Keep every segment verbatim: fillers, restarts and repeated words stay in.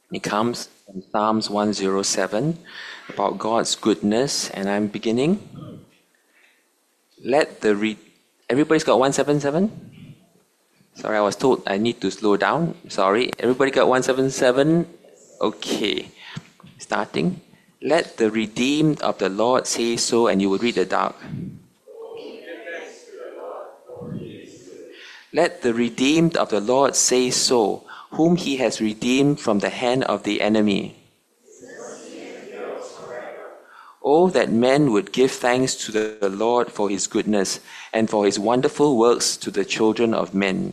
It comes from Psalms one oh seven about God's goodness, and I'm beginning. Let the read. Everybody's got one seventy-seven? Sorry, I was told I need to slow down. Sorry. Everybody got one seventy-seven? Okay. Starting. Let the redeemed of the Lord say so, and you will read the dark. Let the redeemed of the Lord say so, whom he has redeemed from the hand of the enemy. Oh, that men would give thanks to the Lord for his goodness and for his wonderful works to the children of men.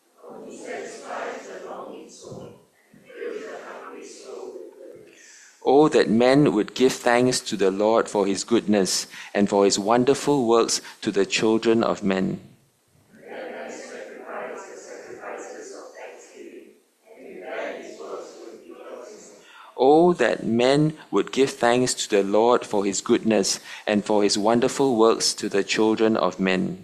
Oh, that men would give thanks to the Lord for his goodness and for his wonderful works to the children of men. Oh, that men would give thanks to the Lord for his goodness and for his wonderful works to the children of men.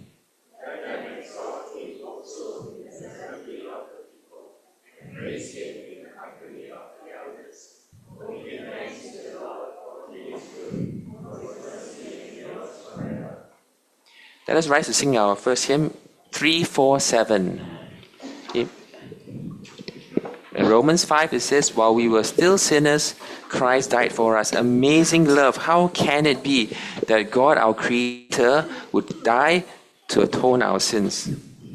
Let us rise to sing our first hymn, three four seven. In Romans five it says, while we were still sinners, Christ died for us. Amazing love. How can it be that God, our Creator, would die to atone our sins?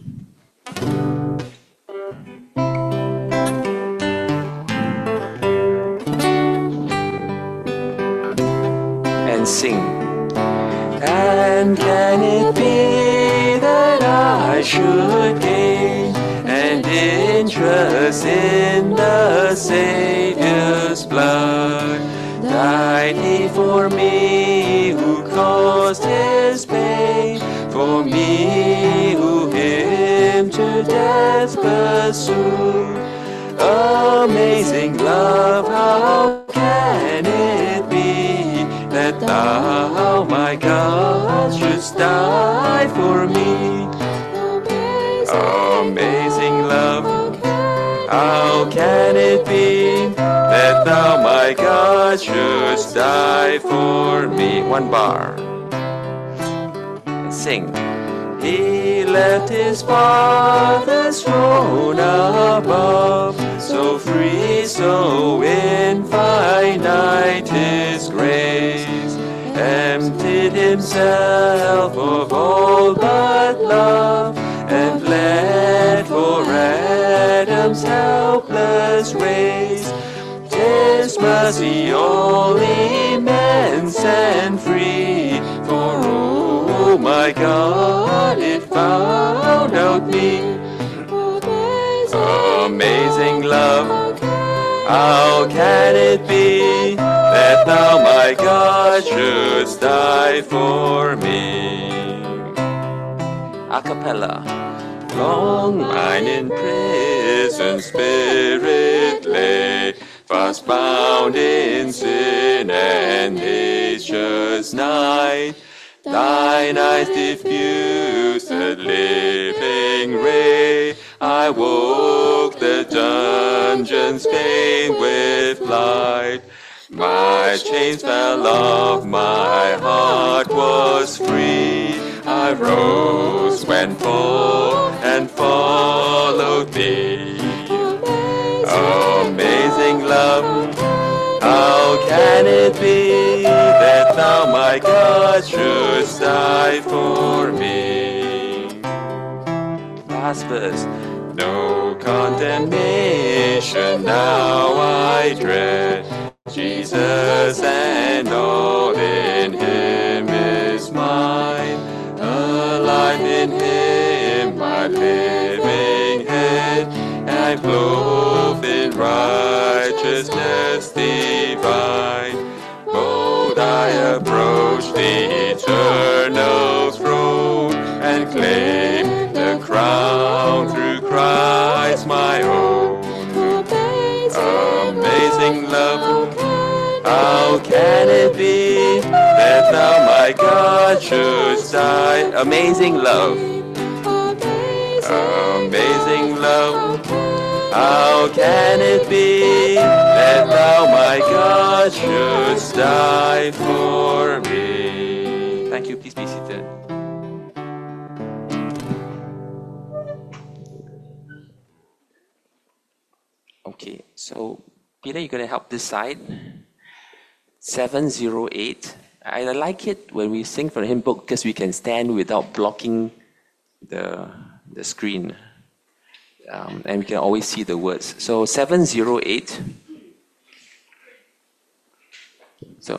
And sing. And can it be that I should gain and interest in the Saviour's blood? Died he for me who caused his pain, for me who him to death pursued. Amazing love, how can it be that thou, my God, shouldst die for me? Amazing love, how can it be that thou, my God, shouldst die for me? One bar. Sing. He left his Father's throne above, so free, so infinite his grace, emptied himself of all but love, and bled for Adam's helpless race. 'Tis mercy all immense and free, for oh my God, it found out me. Amazing love, how can it be that thou, my God, shouldst die for me? A cappella. Long mine in prison spirit lay, fast bound in sin and nature's night. Thine eyes diffused a living ray. I woke the dungeon's pain with light. My chains fell off, my heart was free. I rose, went forth, and followed thee. Amazing love, how can it be that thou, my God, shouldst die for me? Last verse. No condemnation now I dread. Jesus and all in him is mine. Alive in him, my living head, and clothed in righteousness divine. Bold I approach the eternal throne, and claim the crown through Christ my own. Amazing love, how can it be that thou, my God, shouldst die? Amazing love, amazing love, how can it be that why God should die for me. Thank you. Please be seated. Okay, so Peter, you're going to help this side. seven zero eight. I like it when we sing from the hymn book because we can stand without blocking the, the screen. Um, and we can always see the words. So seven zero eight. So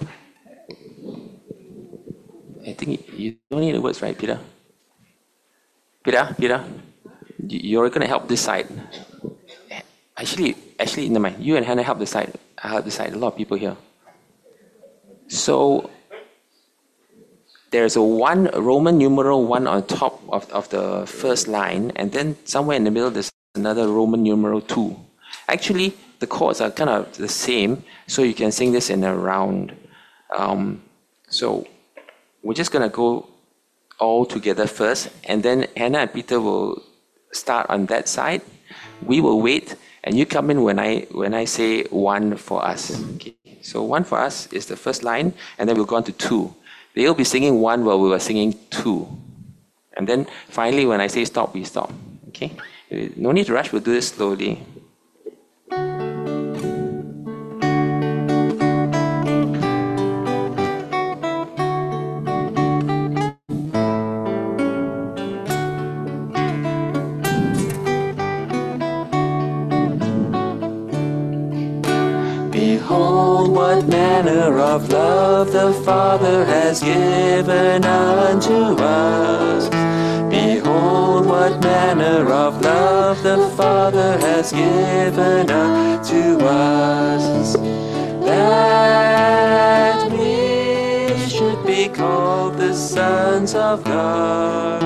I think you don't need the words, right, Peter? Peter, Peter, you're going to help this side. Actually, actually, never mind. You and Hannah help the side. I help the side. A lot of people here. So there's a one Roman numeral one on top of, of the first line, and then somewhere in the middle there's another Roman numeral two. Actually, the chords are kind of the same, so you can sing this in a round. Um, so we're just gonna go all together first, and then Hannah and Peter will start on that side. We will wait, and you come in when I when I say one for us. Okay. So one for us is the first line, and then we'll go on to two. They'll be singing one while we were singing two. And then finally, when I say stop, we stop. Okay? No need to rush, we'll do this slowly. Behold, what manner of love the Father has given unto us. Behold, what manner of love the Father has given unto us, that we should be called the sons of God,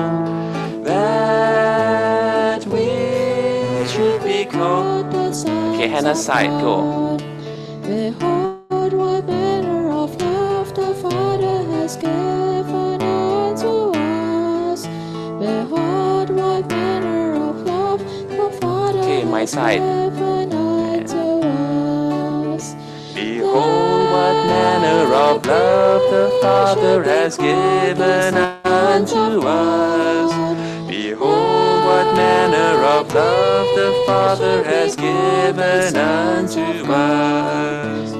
that we should be called the sons of God. Okay, Hannah's side, go. Behold, what manner of love the Father has given unto us. Behold, what manner of love the Father okay, my has side. given unto us. Behold, what manner of love the Father has given unto us. Behold, what manner of love the Father has given unto us,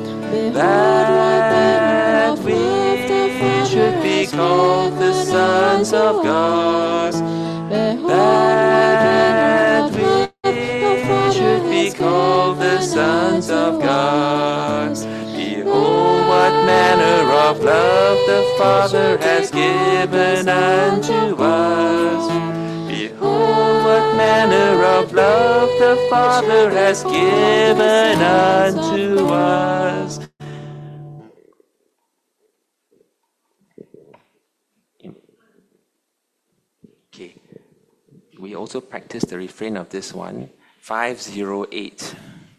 that we should be called the sons of God, that we should be called the sons of God. Behold, what manner of love the Father has given unto us. Behold, what manner of love the Father has given unto us. Okay, we also practice the refrain of this one, five zero eight.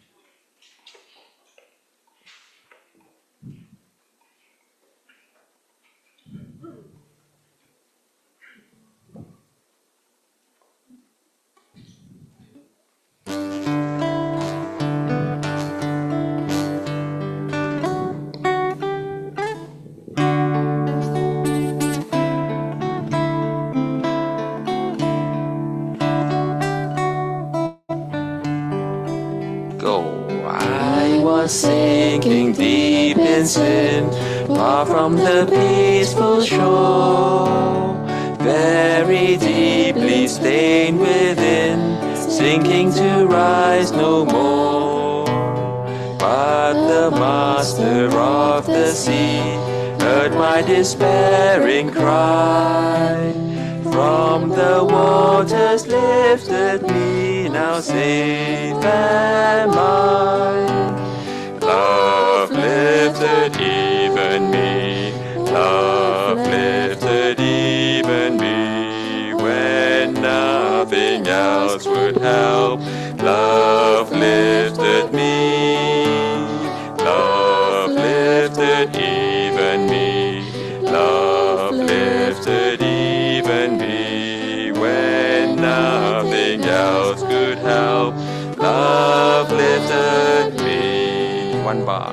Sinking deep in sin, far from the peaceful shore, very deeply stained within, sinking to rise no more. But the Master of the sea heard my despairing cry, from the waters lifted me, now safe am I. Love lifted even me, love lifted even me, when nothing else would help. Love lifted me, love lifted even me, love lifted even me, when nothing else could help. Love lifted me. one bar.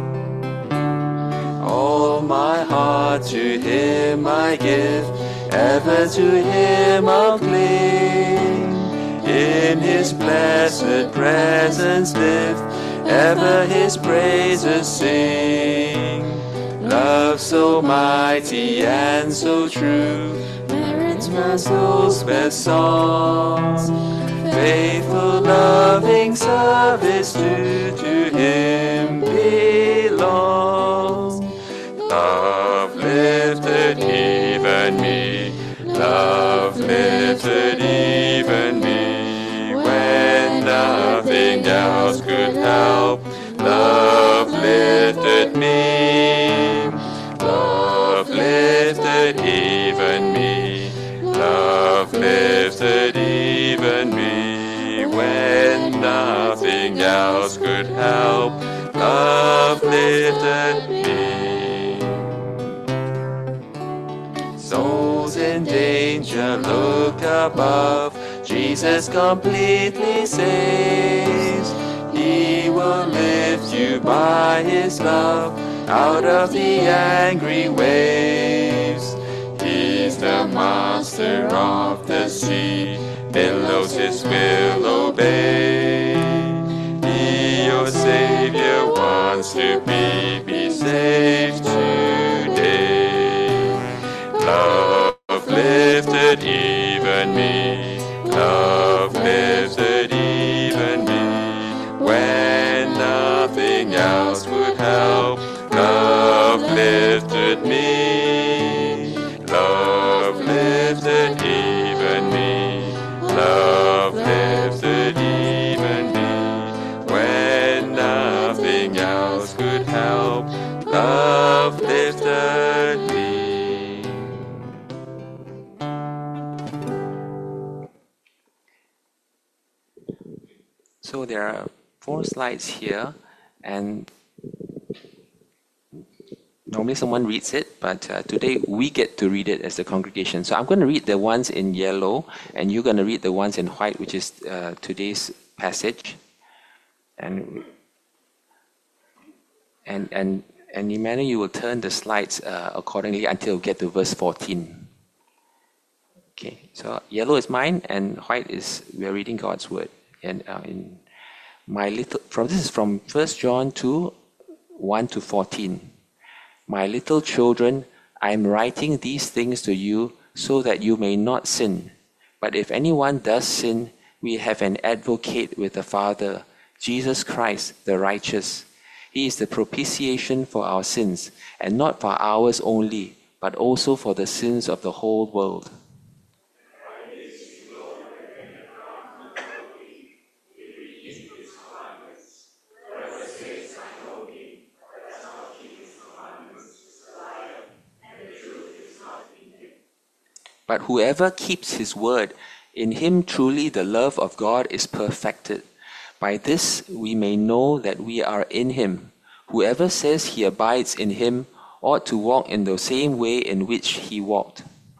All my heart to Him I give, ever to Him I'll cling. In His blessed presence live, ever His praises sing. Love so mighty and so true merits my soul's best songs. Faithful, loving service due to Him belongs. Love lifted even me, love lifted even me, when nothing else could help. Love lifted me, love lifted even me, love lifted even me, when nothing else could help. Love lifted me. Souls in danger, look above. Jesus completely saves. He will lift you by His love out of the angry waves. He's the master of the sea, billows His will obey. He, your Savior, wants to be, be saved today. Love lifted even me, love lifted even me, when nothing else would help. Love lifted me, love lifted even me, love lifted even me, when nothing else could help. Love lifted me. So there are four slides here, and normally someone reads it, but uh, today we get to read it as the congregation. So I'm going to read the ones in yellow, and you're going to read the ones in white, which is uh, today's passage. And and and and Emmanuel, you will turn the slides uh, accordingly until we get to verse fourteen. Okay. So yellow is mine, and white is we are reading God's word. And uh, in my little from this is from First John two, one to fourteen. My little children, I am writing these things to you so that you may not sin. But if anyone does sin, we have an advocate with the Father, Jesus Christ, the righteous. He is the propitiation for our sins, and not for ours only, but also for the sins of the whole world. But whoever keeps His word, in him truly the love of God is perfected. By this we may know that we are in Him. Whoever says he abides in Him ought to walk in the same way in which He walked.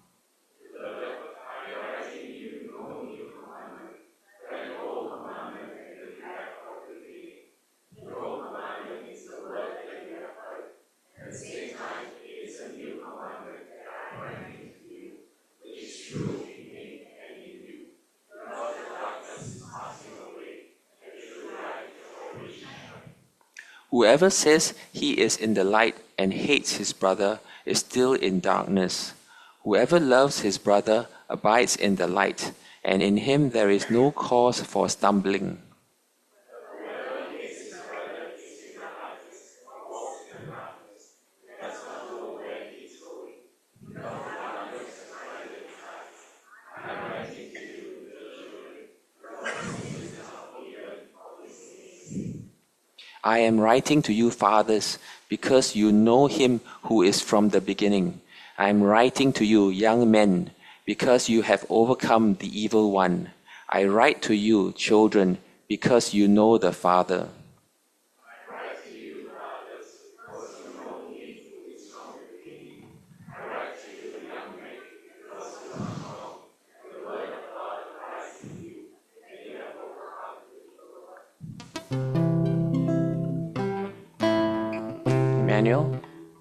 Whoever says he is in the light and hates his brother is still in darkness. Whoever loves his brother abides in the light, and in him there is no cause for stumbling. I am writing to you, fathers, because you know Him who is from the beginning. I am writing to you, young men, because you have overcome the evil one. I write to you, children, because you know the Father. Emmanuel.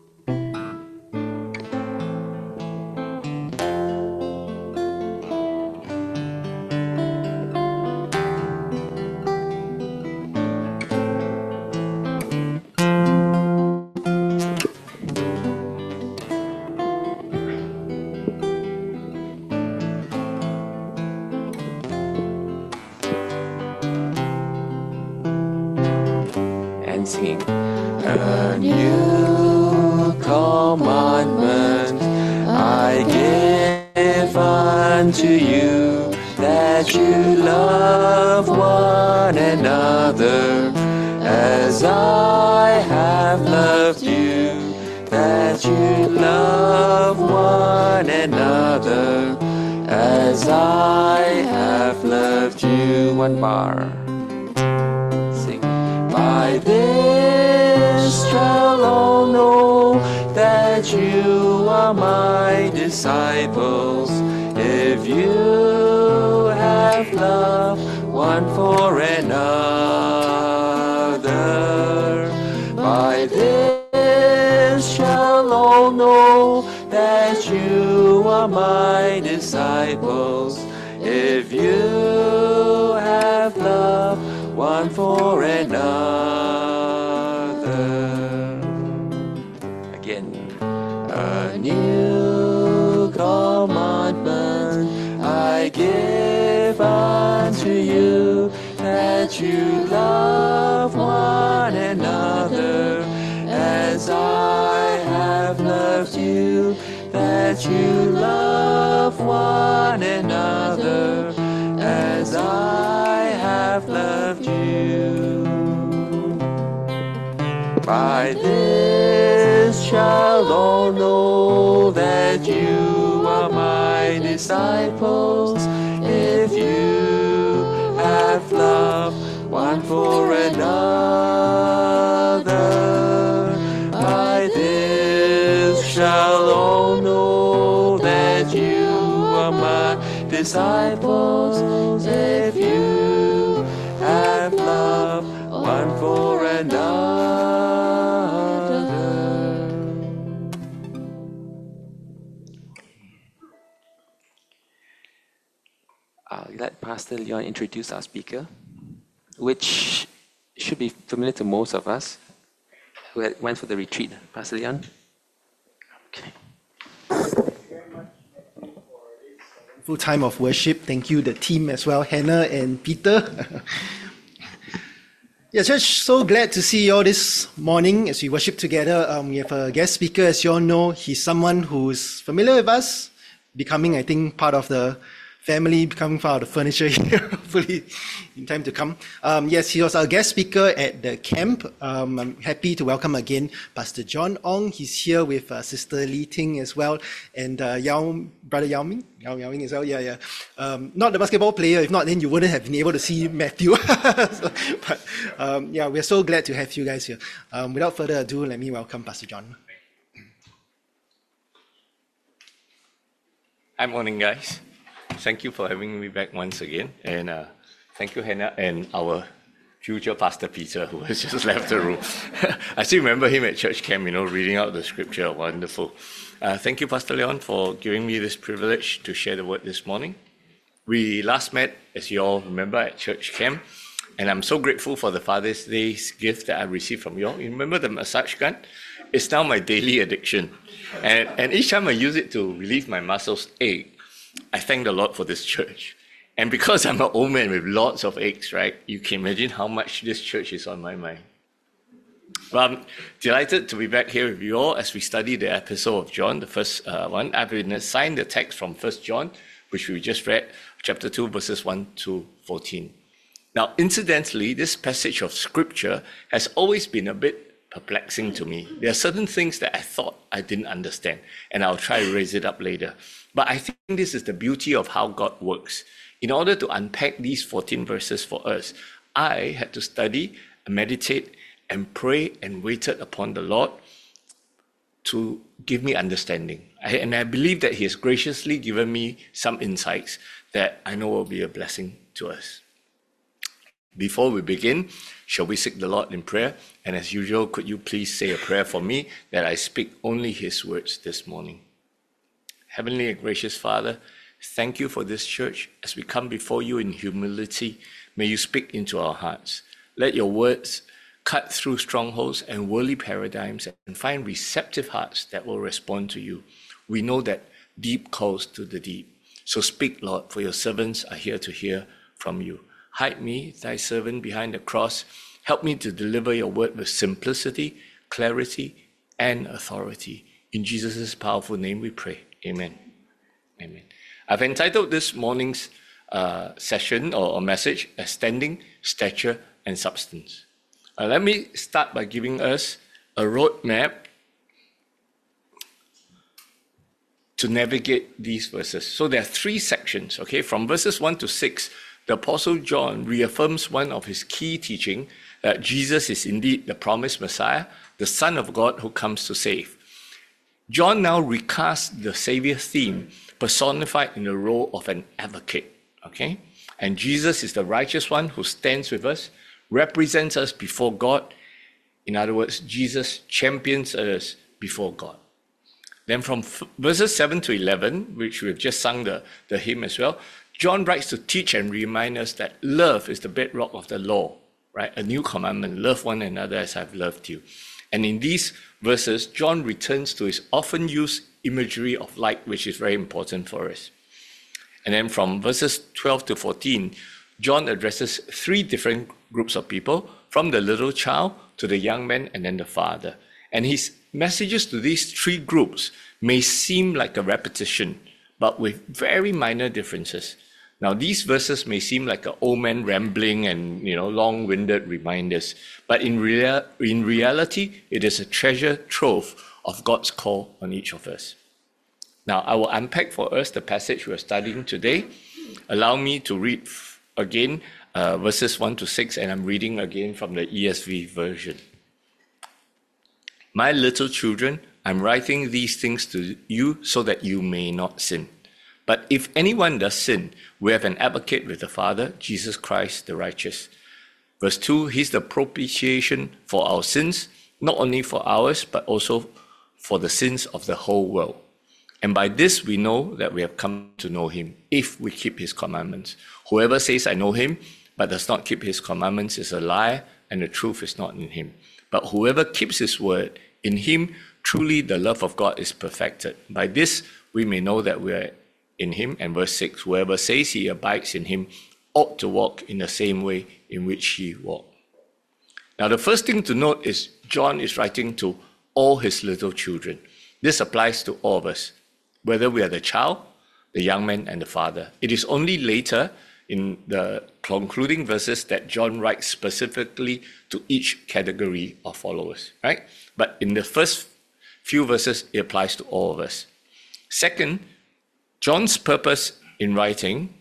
And singing. A new commandment I give unto you, that you love one another as I have loved you, that you love one another as I have loved you. One bar. Sing. By this shall all know that you are my disciples, if you have love one for another. By this shall all know that you are my disciples, if you have love one for another. Again. A new commandment I give unto you, that you love one another as I have loved you, that you love one another as I have loved you. By this shall all know that you are my disciples, if you have love one for another. By this shall all know that you are my disciples, if you have love one for another. I'll let Pastor Leon introduce our speaker, which should be familiar to most of us who had went for the retreat. Pastor Leon? Okay. Full time of worship. Thank you, the team as well, Hannah and Peter. Yeah, church, so glad to see you all this morning as we worship together. Um, we have a guest speaker, as you all know. He's someone who's familiar with us, becoming, I think, part of the family, becoming part of the furniture here, hopefully in time to come. Um, yes, he was our guest speaker at the camp. Um, I'm happy to welcome again Pastor John Ong. He's here with uh, Sister Lee Ting as well, and uh, Yao, Brother Yao Ming, Yao, Yao Ming as well. Yeah, yeah. Um, not the basketball player. If not, then you wouldn't have been able to see Matthew. So, but um, yeah, we're so glad to have you guys here. Um, without further ado, let me welcome Pastor John. Hi, morning, guys. Thank you for having me back once again. And uh, thank you, Hannah, and our future Pastor Peter, who has just left the room. I still remember him at church camp, you know, reading out the scripture. Wonderful. Uh, thank you, Pastor Leon, for giving me this privilege to share the word this morning. We last met, as you all remember, at church camp. And I'm so grateful for the Father's Day's gift that I received from you all. You remember the massage gun? It's now my daily addiction. And, and each time I use it to relieve my muscles ache, I thank the Lord for this church. And because I'm an old man with lots of aches, right, you can imagine how much this church is on my mind. Well, I'm delighted to be back here with you all as we study the epistle of John, the first uh, one. I've been assigned the text from First John, which we just read, chapter two, verses one to fourteen. Now, incidentally, this passage of scripture has always been a bit perplexing to me. There are certain things that I thought I didn't understand, and I'll try to raise it up later. But I think this is the beauty of how God works. In order to unpack these fourteen verses for us, I had to study, meditate, and pray and waited upon the Lord to give me understanding. I, and I believe that He has graciously given me some insights that I know will be a blessing to us. Before we begin, shall we seek the Lord in prayer? And as usual, could you please say a prayer for me that I speak only His words this morning? Heavenly and gracious Father, thank you for this church. As we come before you in humility, may you speak into our hearts. Let your words cut through strongholds and worldly paradigms and find receptive hearts that will respond to you. We know that deep calls to the deep. So speak, Lord, for your servants are here to hear from you. Hide me, thy servant, behind the cross. Help me to deliver your word with simplicity, clarity, and authority. In Jesus' powerful name we pray. Amen. Amen. I've entitled this morning's uh, session or, or message as Standing, Stature, and Substance. Uh, let me start by giving us a roadmap to navigate these verses. So there are three sections, okay? From verses one to six, the Apostle John reaffirms one of his key teaching, that Jesus is indeed the promised Messiah, the Son of God who comes to save. John now recasts the Savior theme, personified in the role of an advocate, okay? And Jesus is the righteous one who stands with us, represents us before God. In other words, Jesus champions us before God. Then from f- verses seven to eleven, which we've just sung the, the hymn as well, John writes to teach and remind us that love is the bedrock of the law, right? A new commandment, love one another as I've loved you. And in these verses, John returns to his often used imagery of light, which is very important for us. And then from verses twelve to fourteen, John addresses three different groups of people, from the little child to the young man and then the father. And his messages to these three groups may seem like a repetition, but with very minor differences. Now, these verses may seem like an old man rambling and, you know, long-winded reminders, but in, rea- in reality, it is a treasure trove of God's call on each of us. Now, I will unpack for us the passage we're studying today. Allow me to read again uh, verses one to six, and I'm reading again from the E S V version. My little children, I'm writing these things to you so that you may not sin. But if anyone does sin, we have an advocate with the Father, Jesus Christ the righteous. Verse two, he's the propitiation for our sins, not only for ours, but also for the sins of the whole world. And by this we know that we have come to know him, if we keep his commandments. Whoever says, I know him, but does not keep his commandments is a liar, and the truth is not in him. But whoever keeps his word, in him truly the love of God is perfected. By this we may know that we are in him. And verse six, whoever says he abides in him ought to walk in the same way in which he walked. Now the first thing to note is John is writing to all his little children. This applies to all of us, whether we are the child, the young man, and the father. It is only later in the concluding verses that John writes specifically to each category of followers, right? But in the first few verses, it applies to all of us. Second, John's purpose in writing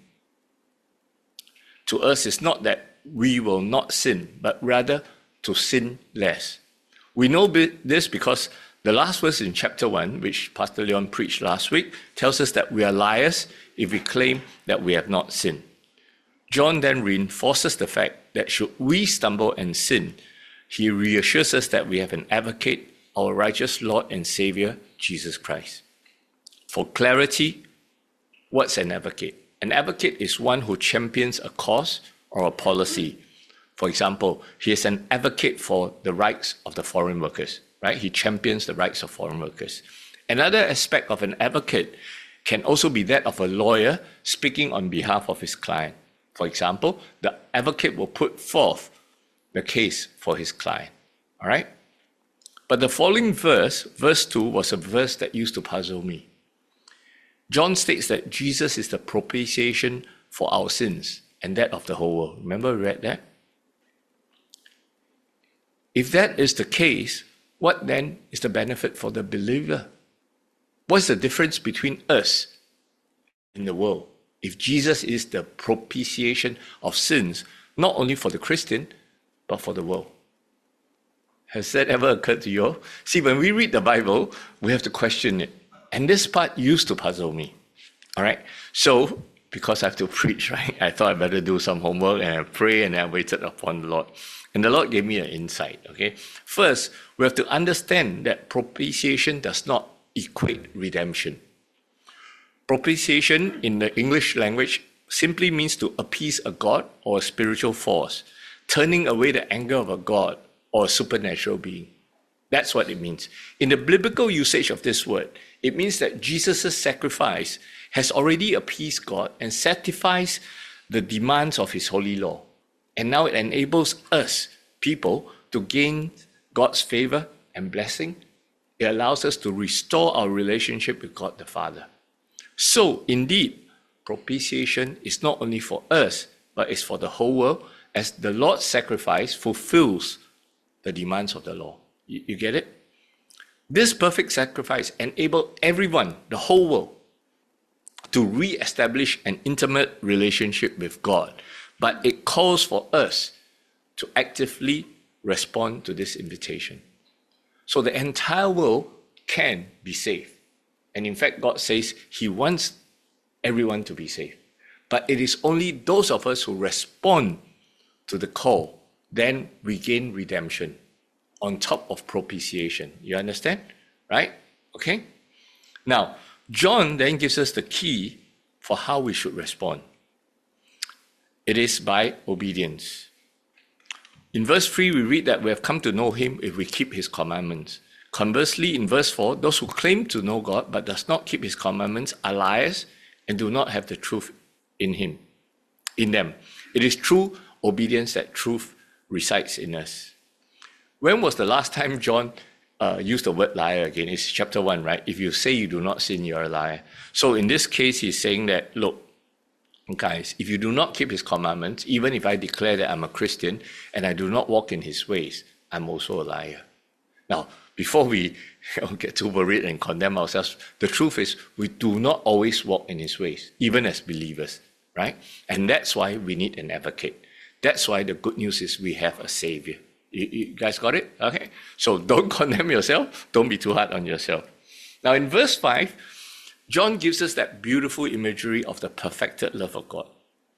to us is not that we will not sin, but rather to sin less. We know this because the last verse in chapter one, which Pastor Leon preached last week, tells us that we are liars if we claim that we have not sinned. John then reinforces the fact that should we stumble and sin, he reassures us that we have an advocate, our righteous Lord and Savior, Jesus Christ. For clarity, what's an advocate? An advocate is one who champions a cause or a policy. For example, he is an advocate for the rights of the foreign workers, right? He champions the rights of foreign workers. Another aspect of an advocate can also be that of a lawyer speaking on behalf of his client. For example, the advocate will put forth the case for his client, all right? But the following verse, verse two, was a verse that used to puzzle me. John states that Jesus is the propitiation for our sins and that of the whole world. Remember we read that? If that is the case, what then is the benefit for the believer? What's the difference between us and the world? If Jesus is the propitiation of sins, not only for the Christian, but for the world. Has that ever occurred to you all? See, when we read the Bible, we have to question it. And this part used to puzzle me. All right? So, because I have to preach, right? I thought I better do some homework and I pray and I waited upon the Lord. And the Lord gave me an insight, okay? First, we have to understand that propitiation does not equate redemption. Propitiation in the English language simply means to appease a god or a spiritual force, turning away the anger of a god or a supernatural being. That's what it means. In the biblical usage of this word, it means that Jesus' sacrifice has already appeased God and satisfies the demands of his holy law. And now it enables us, people, to gain God's favor and blessing. It allows us to restore our relationship with God the Father. So, indeed, propitiation is not only for us, but it's for the whole world, as the Lord's sacrifice fulfills the demands of the law. You, you get it? This perfect sacrifice enabled everyone, the whole world, to re-establish an intimate relationship with God. But it calls for us to actively respond to this invitation. So the entire world can be saved. And in fact, God says he wants everyone to be saved. But it is only those of us who respond to the call, then we gain redemption on top of propitiation. You understand? Right? Okay? Now, John then gives us the key for how we should respond. It is by obedience. In verse three, we read that we have come to know him if we keep his commandments. Conversely, in verse four, those who claim to know God but does not keep his commandments are liars and do not have the truth in him, in them. It is true obedience that truth resides in us. When was the last time John uh, used the word liar again? It's chapter one, right? If you say you do not sin, you're a liar. So in this case, he's saying that, look, guys, if you do not keep his commandments, even if I declare that I'm a Christian and I do not walk in his ways, I'm also a liar. Now, before we get too worried and condemn ourselves, the truth is we do not always walk in his ways, even as believers, right? And that's why we need an advocate. That's why the good news is we have a savior. You, you guys got it? Okay. So don't condemn yourself. Don't be too hard on yourself. Now in verse five, John gives us that beautiful imagery of the perfected love of God.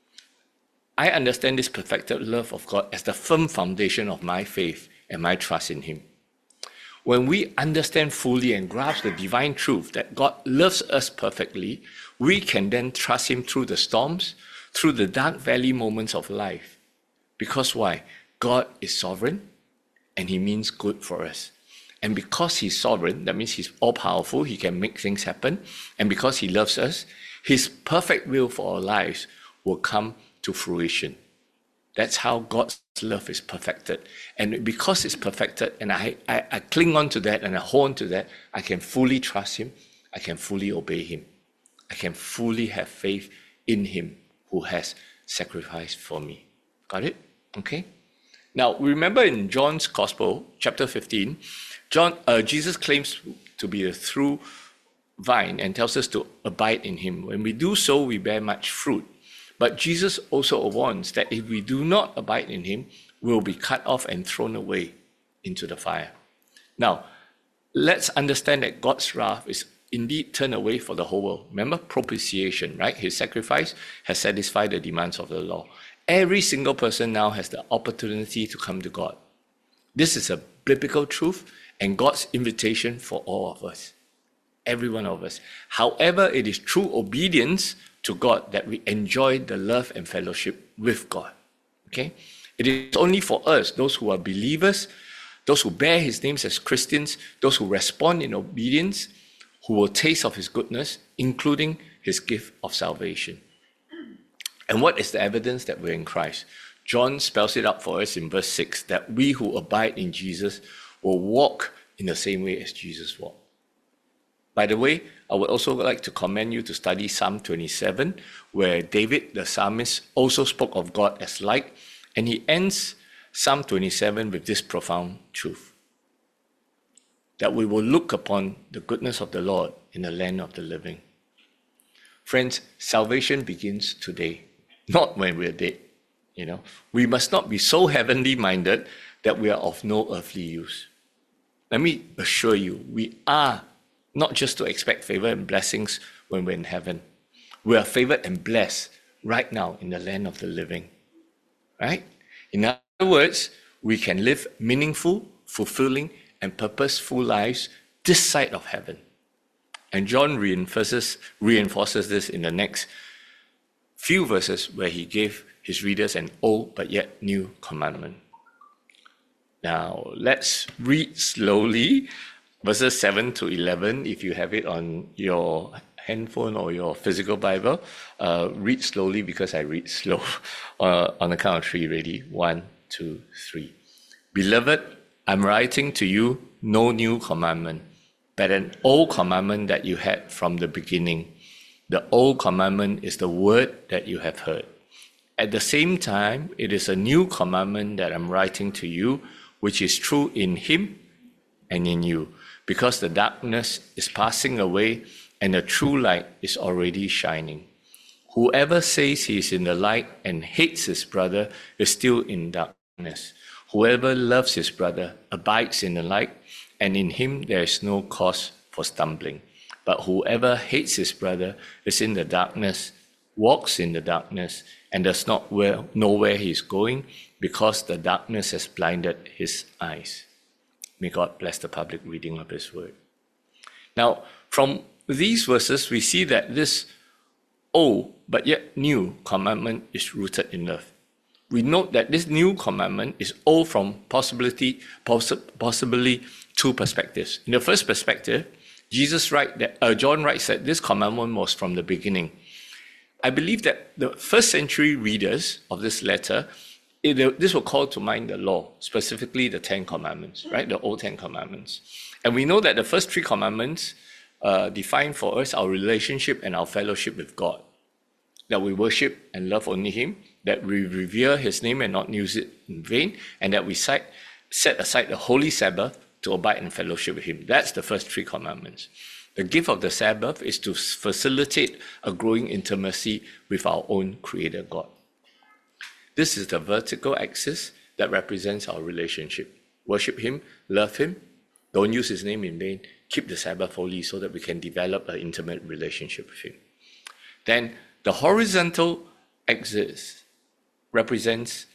I understand this perfected love of God as the firm foundation of my faith and my trust in him. When we understand fully and grasp the divine truth that God loves us perfectly, we can then trust him through the storms, through the dark valley moments of life. Because why? God is sovereign and he means good for us. And because he's sovereign, that means he's all-powerful, he can make things happen. And because he loves us, his perfect will for our lives will come to fruition. That's how God's love is perfected. And because it's perfected, and I, I, I cling on to that and I hold on to that, I can fully trust him, I can fully obey him. I can fully have faith in him who has sacrificed for me. Got it? Okay? Now, remember in John's Gospel, chapter fifteen, John, uh, Jesus claims to be a true vine and tells us to abide in him. When we do so, we bear much fruit. But Jesus also warns that if we do not abide in him, we'll be cut off and thrown away into the fire. Now, let's understand that God's wrath is indeed turned away for the whole world. Remember propitiation, right? His sacrifice has satisfied the demands of the law. Every single person now has the opportunity to come to God. This is a biblical truth and God's invitation for all of us, every one of us. However, it is through obedience to God that we enjoy the love and fellowship with God. Okay? It is only for us, those who are believers, those who bear his names as Christians, those who respond in obedience, who will taste of his goodness, including his gift of salvation. And what is the evidence that we're in Christ? John spells it out for us in verse six, that we who abide in Jesus will walk in the same way as Jesus walked. By the way, I would also like to commend you to study Psalm twenty-seven, where David, the psalmist, also spoke of God as light, and he ends Psalm twenty-seven with this profound truth, that we will look upon the goodness of the Lord in the land of the living. Friends, salvation begins today, not when we're dead. You know, we must not be so heavenly minded that we are of no earthly use. Let me assure you, we are not just to expect favor and blessings when we're in heaven. We are favored and blessed right now in the land of the living. Right? In other words, we can live meaningful, fulfilling, and purposeful lives this side of heaven. And John reinforces, reinforces this in the next few verses where he gave his readers an old but yet new commandment. Now, let's read slowly verses seven to eleven. If you have it on your handphone or your physical Bible, uh, read slowly because I read slow. Uh, on the count of three, ready? One, two, three. Beloved, I'm writing to you no new commandment, but an old commandment that you had from the beginning. The old commandment is the word that you have heard. At the same time, it is a new commandment that I'm writing to you, which is true in him and in you, because the darkness is passing away and the true light is already shining. Whoever says he is in the light and hates his brother is still in darkness. Whoever loves his brother abides in the light, and in him there is no cause for stumbling. But whoever hates his brother is in the darkness, walks in the darkness, and does not know where he is going, because the darkness has blinded his eyes. May God bless the public reading of his word. Now, from these verses, we see that this old but yet new commandment is rooted in love. We note that this new commandment is old from possibility, possi- possibly two perspectives. In the first perspective, Jesus write that uh, John writes that this commandment was from the beginning. I believe that the first century readers of this letter, it, this will call to mind the law, specifically the Ten Commandments, right? The Old Ten Commandments. And we know that the first three commandments uh, define for us our relationship and our fellowship with God. That we worship and love only him, that we revere his name and not use it in vain, and that we set aside the holy Sabbath to abide in fellowship with him. That's the first three commandments. The gift of the Sabbath is to facilitate a growing intimacy with our own Creator God. This is the vertical axis that represents our relationship. Worship him, love him, don't use his name in vain, keep the Sabbath holy so that we can develop an intimate relationship with him. Then the horizontal axis represents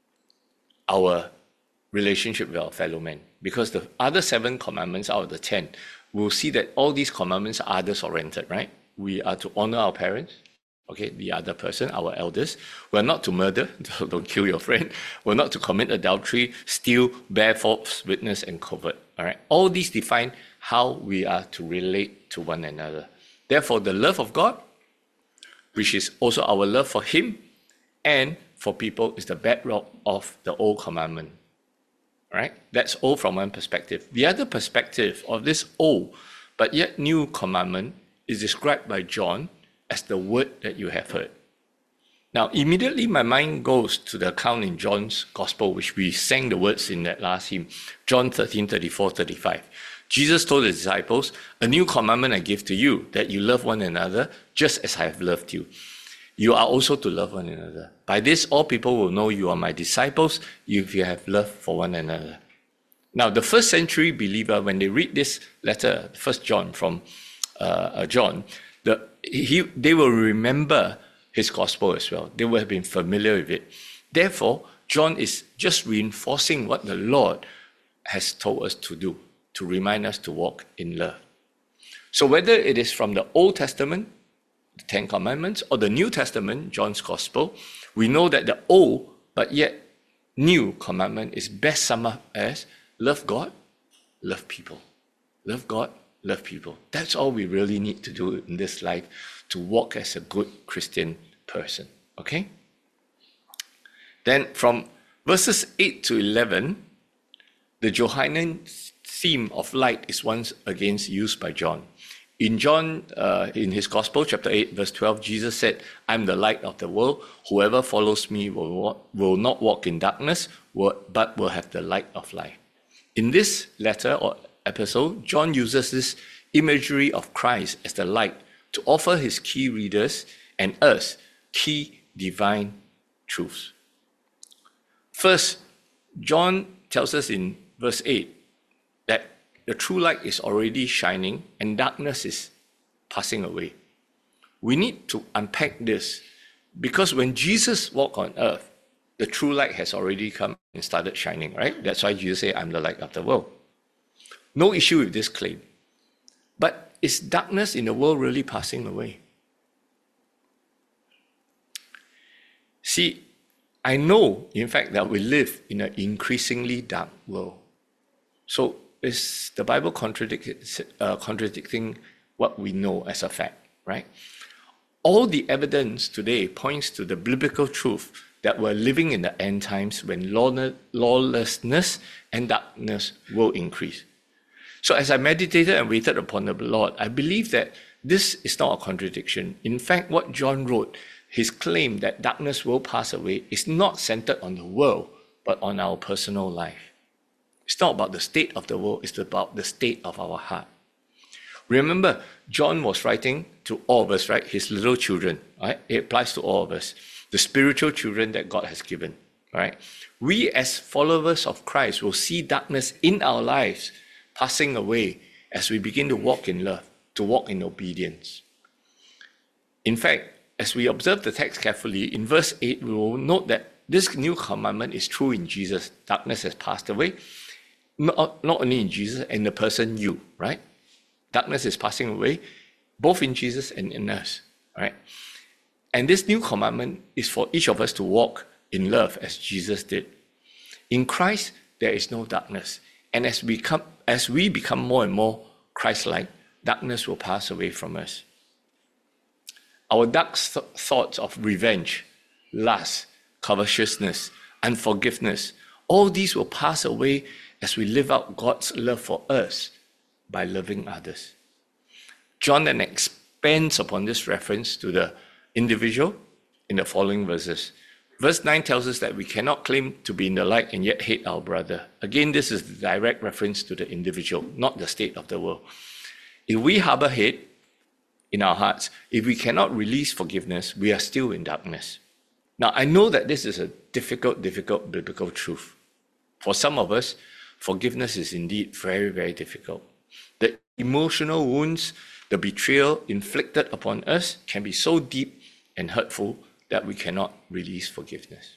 our relationship with our fellow men, because the other seven commandments out of the ten, we'll see that all these commandments are others-oriented, right? We are to honor our parents, okay, the other person, our elders. We're not to murder, don't kill your friend. We're not to commit adultery, steal, bear false witness, and covet, all right? All these define how we are to relate to one another. Therefore, the love of God, which is also our love for him and for people, is the bedrock of the old commandment. Right? That's old from one perspective. The other perspective of this old but yet new commandment is described by John as the word that you have heard. Now, immediately my mind goes to the account in John's Gospel, which we sang the words in that last hymn, John thirteen, thirty-four, thirty-five. Jesus told the disciples, "A new commandment I give to you, that you love one another just as I have loved you. You are also to love one another. By this, all people will know you are my disciples if you have love for one another." Now, the first century believer, when they read this letter, First John from uh, John, the, he, they will remember his gospel as well. They will have been familiar with it. Therefore, John is just reinforcing what the Lord has told us to do, to remind us to walk in love. So whether it is from the Old Testament, the Ten Commandments, or the New Testament, John's Gospel, we know that the old but yet new commandment is best summed up as love God, love people. Love God, love people. That's all we really need to do in this life to walk as a good Christian person. Okay? Then from verses eight to eleven, the Johannine theme of light is once again used by John. In John, uh, in his Gospel, chapter eight, verse twelve, Jesus said, "I'm the light of the world. Whoever follows me will, walk, will not walk in darkness, will, but will have the light of life." In this letter or epistle, John uses this imagery of Christ as the light to offer his key readers and us key divine truths. First, John tells us in verse eight that the true light is already shining and darkness is passing away. we need to unpack this, because when Jesus walked on earth, the true light has already come and started shining, right? That's why Jesus said, I'm the light of the world. No issue with this claim. But is darkness in the world really passing away? See, I know, in fact, that we live in an increasingly dark world. So is the Bible contradict, uh, contradicting what we know as a fact, right? All the evidence today points to the biblical truth that we're living in the end times when lawlessness and darkness will increase. So as I meditated and waited upon the Lord, I believe that this is not a contradiction. In fact, what John wrote, his claim that darkness will pass away, is not centered on the world, but on our personal life. It's not about the state of the world, it's about the state of our heart. Remember, John was writing to all of us, right? His little children, right? It applies to all of us. The spiritual children that God has given, right? We as followers of Christ will see darkness in our lives passing away as we begin to walk in love, to walk in obedience. In fact, as we observe the text carefully, in verse eight, we will note that this new commandment is true in Jesus. Darkness has passed away, not, not only in Jesus and the person you, right? Darkness is passing away, both in Jesus and in us, right? And this new commandment is for each of us to walk in love as Jesus did. In Christ, there is no darkness. And as we, come, as we become more and more Christ-like, darkness will pass away from us. Our dark th- thoughts of revenge, lust, covetousness, unforgiveness, all these will pass away as we live out God's love for us by loving others. John then expands upon this reference to the individual in the following verses. Verse nine tells us that we cannot claim to be in the light and yet hate our brother. Again, this is the direct reference to the individual, not the state of the world. If we harbor hate in our hearts, if we cannot release forgiveness, we are still in darkness. Now, I know that this is a difficult, difficult biblical truth. For some of us, forgiveness is indeed very, very difficult. The emotional wounds, the betrayal inflicted upon us can be so deep and hurtful that we cannot release forgiveness.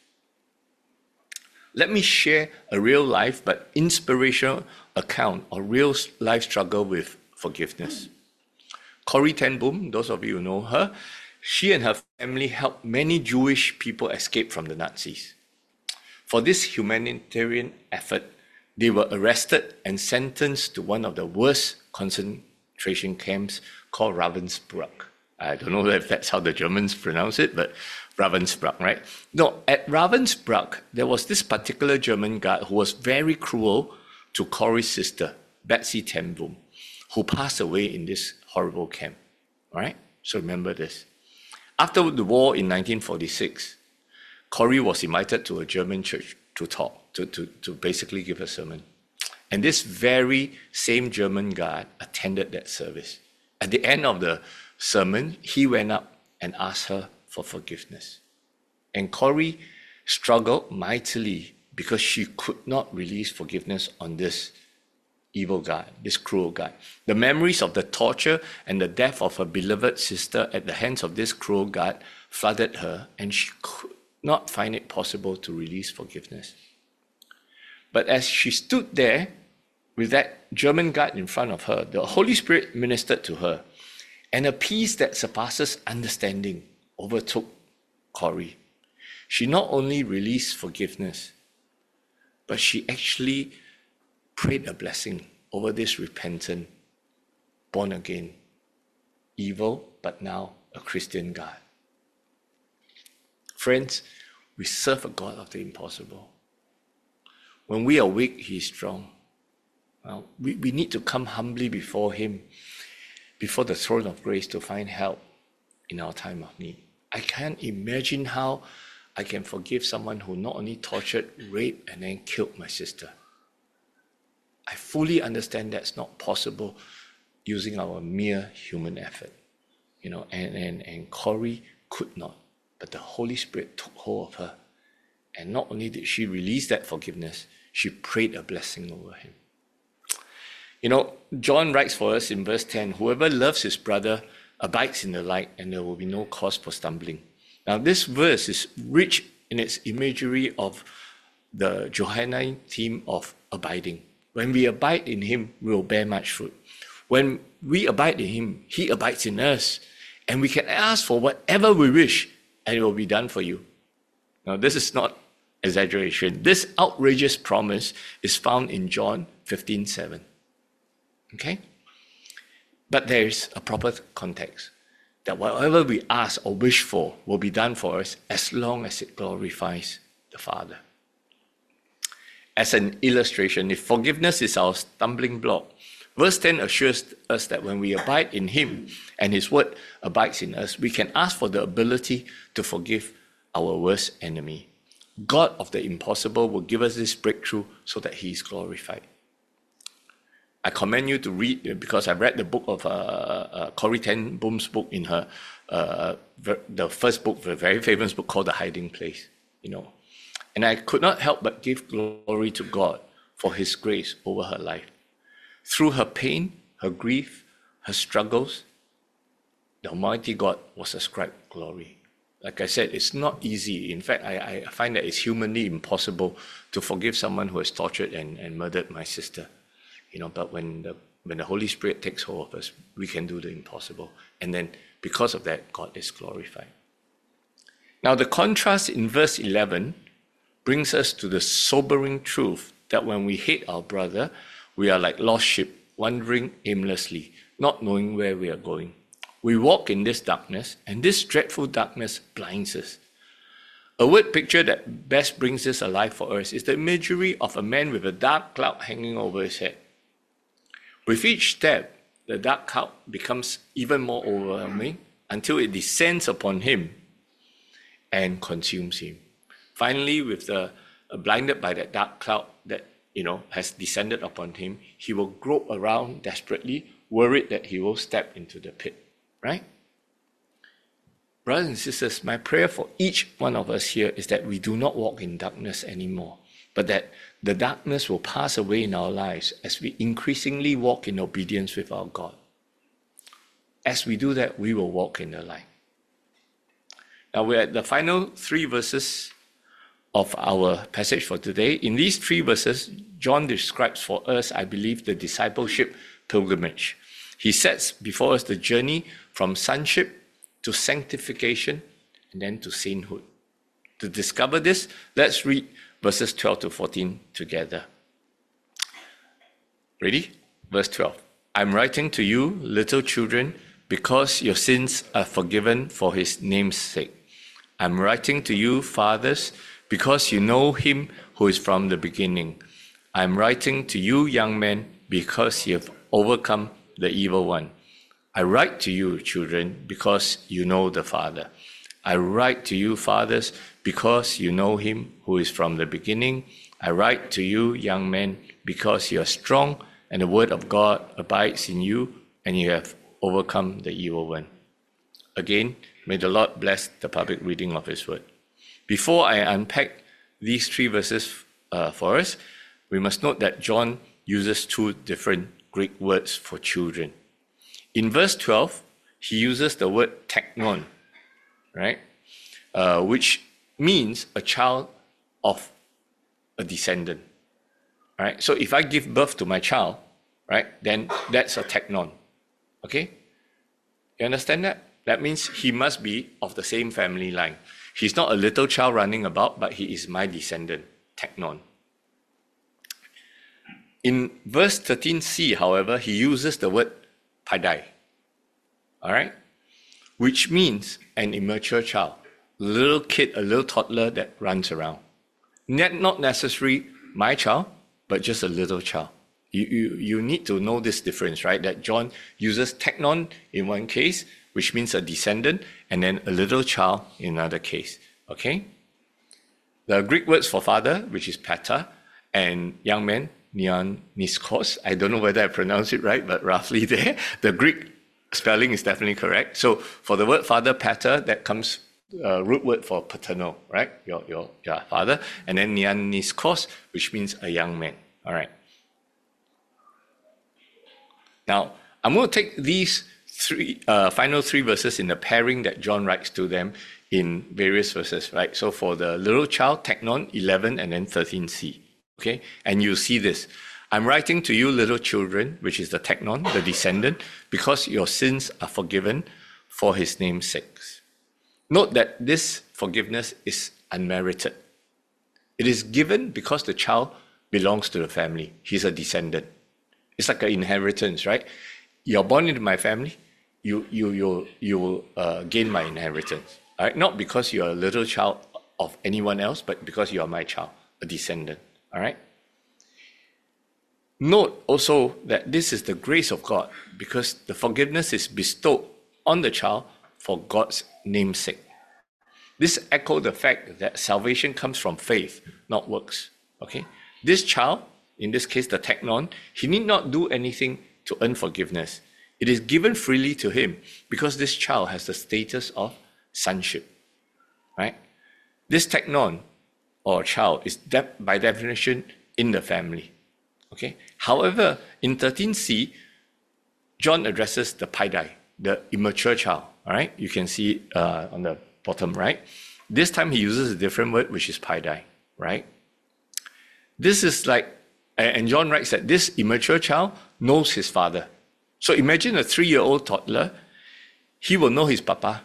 Let me share a real life but inspirational account or real life struggle with forgiveness. Corrie ten Boom, those of you who know her, she and her family helped many Jewish people escape from the Nazis. For this humanitarian effort, they were arrested and sentenced to one of the worst concentration camps called Ravensbrück. I don't know if that's how the Germans pronounce it, but Ravensbrück, right? No, at Ravensbrück, there was this particular German guard who was very cruel to Corrie's sister, Betsy ten Boom, who passed away in this horrible camp, all right? So remember this. After the war in nineteen forty-six, Corrie was invited to a German church to talk, to, to, to basically give a sermon. And this very same German guard attended that service. At the end of the sermon, he went up and asked her for forgiveness. And Corrie struggled mightily because she could not release forgiveness on this evil guy, this cruel guy. The memories of the torture and the death of her beloved sister at the hands of this cruel guard flooded her, and she could not find it possible to release forgiveness. But as she stood there with that German guard in front of her, the Holy Spirit ministered to her, and a peace that surpasses understanding overtook Corrie. She not only released forgiveness, but she actually prayed a blessing over this repentant, born again, evil, but now a Christian God. Friends, we serve a God of the impossible. When we are weak, He is strong. Well, we, we need to come humbly before Him, before the throne of grace, to find help in our time of need. I can't imagine how I can forgive someone who not only tortured, raped, and then killed my sister. I fully understand that's not possible using our mere human effort. You know, and, and, and Corrie could not, but the Holy Spirit took hold of her. And not only did she release that forgiveness, she prayed a blessing over him. You know, John writes for us in verse ten, whoever loves his brother abides in the light, and there will be no cause for stumbling. Now, this verse is rich in its imagery of the Johannine theme of abiding. When we abide in him, we will bear much fruit. When we abide in him, he abides in us, and we can ask for whatever we wish, and it will be done for you. Now, this is not exaggeration. This outrageous promise is found in John fifteen seven. Okay? But there is a proper context, that whatever we ask or wish for will be done for us as long as it glorifies the Father. As an illustration, if forgiveness is our stumbling block, verse ten assures us that when we abide in him and his word abides in us, we can ask for the ability to forgive our worst enemy. God of the impossible will give us this breakthrough so that he is glorified. I commend you to read, because I've read the book of uh, uh, Corrie ten Boom's book in her, uh, the first book, the very famous book called The Hiding Place, you know. And I could not help but give glory to God for his grace over her life. Through her pain, her grief, her struggles, the Almighty God was ascribed glory. Like I said, it's not easy. In fact, I, I find that it's humanly impossible to forgive someone who has tortured and, and murdered my sister. You know, but when the when the Holy Spirit takes hold of us, we can do the impossible. And then because of that, God is glorified. Now, the contrast in verse eleven brings us to the sobering truth that when we hate our brother, we are like lost sheep, wandering aimlessly, not knowing where we are going. We walk in this darkness, and this dreadful darkness blinds us. A word picture that best brings this alive for us is the imagery of a man with a dark cloud hanging over his head. With each step, the dark cloud becomes even more overwhelming until it descends upon him and consumes him. Finally, with the uh, blinded by that dark cloud that you know has descended upon him, he will grope around desperately, worried that he will step into the pit. Right? Brothers and sisters, my prayer for each one of us here is that we do not walk in darkness anymore, but that the darkness will pass away in our lives as we increasingly walk in obedience with our God. As we do that, we will walk in the light. Now we're at the final three verses of our passage for today. In these three verses, John describes for us, I believe, the discipleship pilgrimage. He sets before us the journey from sonship to sanctification and then to sainthood. To discover this, let's read verses twelve to fourteen together. Ready? Verse twelve. I'm writing to you, little children, because your sins are forgiven for his name's sake. I'm writing to you, fathers, because you know him who is from the beginning. I'm writing to you, young men, because you have overcome the evil one. I write to you, children, because you know the Father. I write to you, fathers, because you know him who is from the beginning. I write to you, young men, because you are strong, and the word of God abides in you, and you have overcome the evil one. Again, may the Lord bless the public reading of his word. Before I unpack these three verses uh, for us, we must note that John uses two different Greek words for children. In verse twelve, he uses the word teknon, right? Uh, which means a child of a descendant, right? So if I give birth to my child, right, then that's a teknon, okay? You understand that? That means he must be of the same family line. He's not a little child running about, but he is my descendant, teknon. In verse thirteen c, however, he uses the word padai, all right, which means an immature child, a little kid, a little toddler that runs around. Not necessarily my child, but just a little child. You, you, you need to know this difference, right? That John uses teknon in one case, which means a descendant, and then a little child in another case, okay? The Greek words for father, which is pater, and young man, neoniskos. I don't know whether I pronounce it right, but roughly there. The Greek spelling is definitely correct. So for the word father, pater, that comes uh, root word for paternal, right? Your, your, your father. And then neoniskos, which means a young man. All right. Now, I'm going to take these three uh, final three verses in the pairing that John writes to them in various verses, right? So for the little child, teknon, eleven, and then thirteen c, okay? And you see this. I'm writing to you, little children, which is the teknon, the descendant, because your sins are forgiven for his name's sake. Note that this forgiveness is unmerited. It is given because the child belongs to the family. He's a descendant. It's like an inheritance, right? You're born into my family, you you you you will uh, gain my inheritance. All right? Not because you're a little child of anyone else, but because you are my child, a descendant. All right? Note also that this is the grace of God, because the forgiveness is bestowed on the child for God's name's sake. This echoes the fact that salvation comes from faith, not works. Okay? This child, in this case the teknon, he need not do anything to earn forgiveness. It is given freely to him because this child has the status of sonship. Right? This teknon, or child, is de- by definition in the family. Okay? However, in thirteen c, John addresses the paidai, the immature child. All right? You can see it uh, on the bottom right. This time he uses a different word, which is paidai. Right? This is like, and John writes that this immature child knows his father. So imagine a three-year-old toddler, he will know his papa,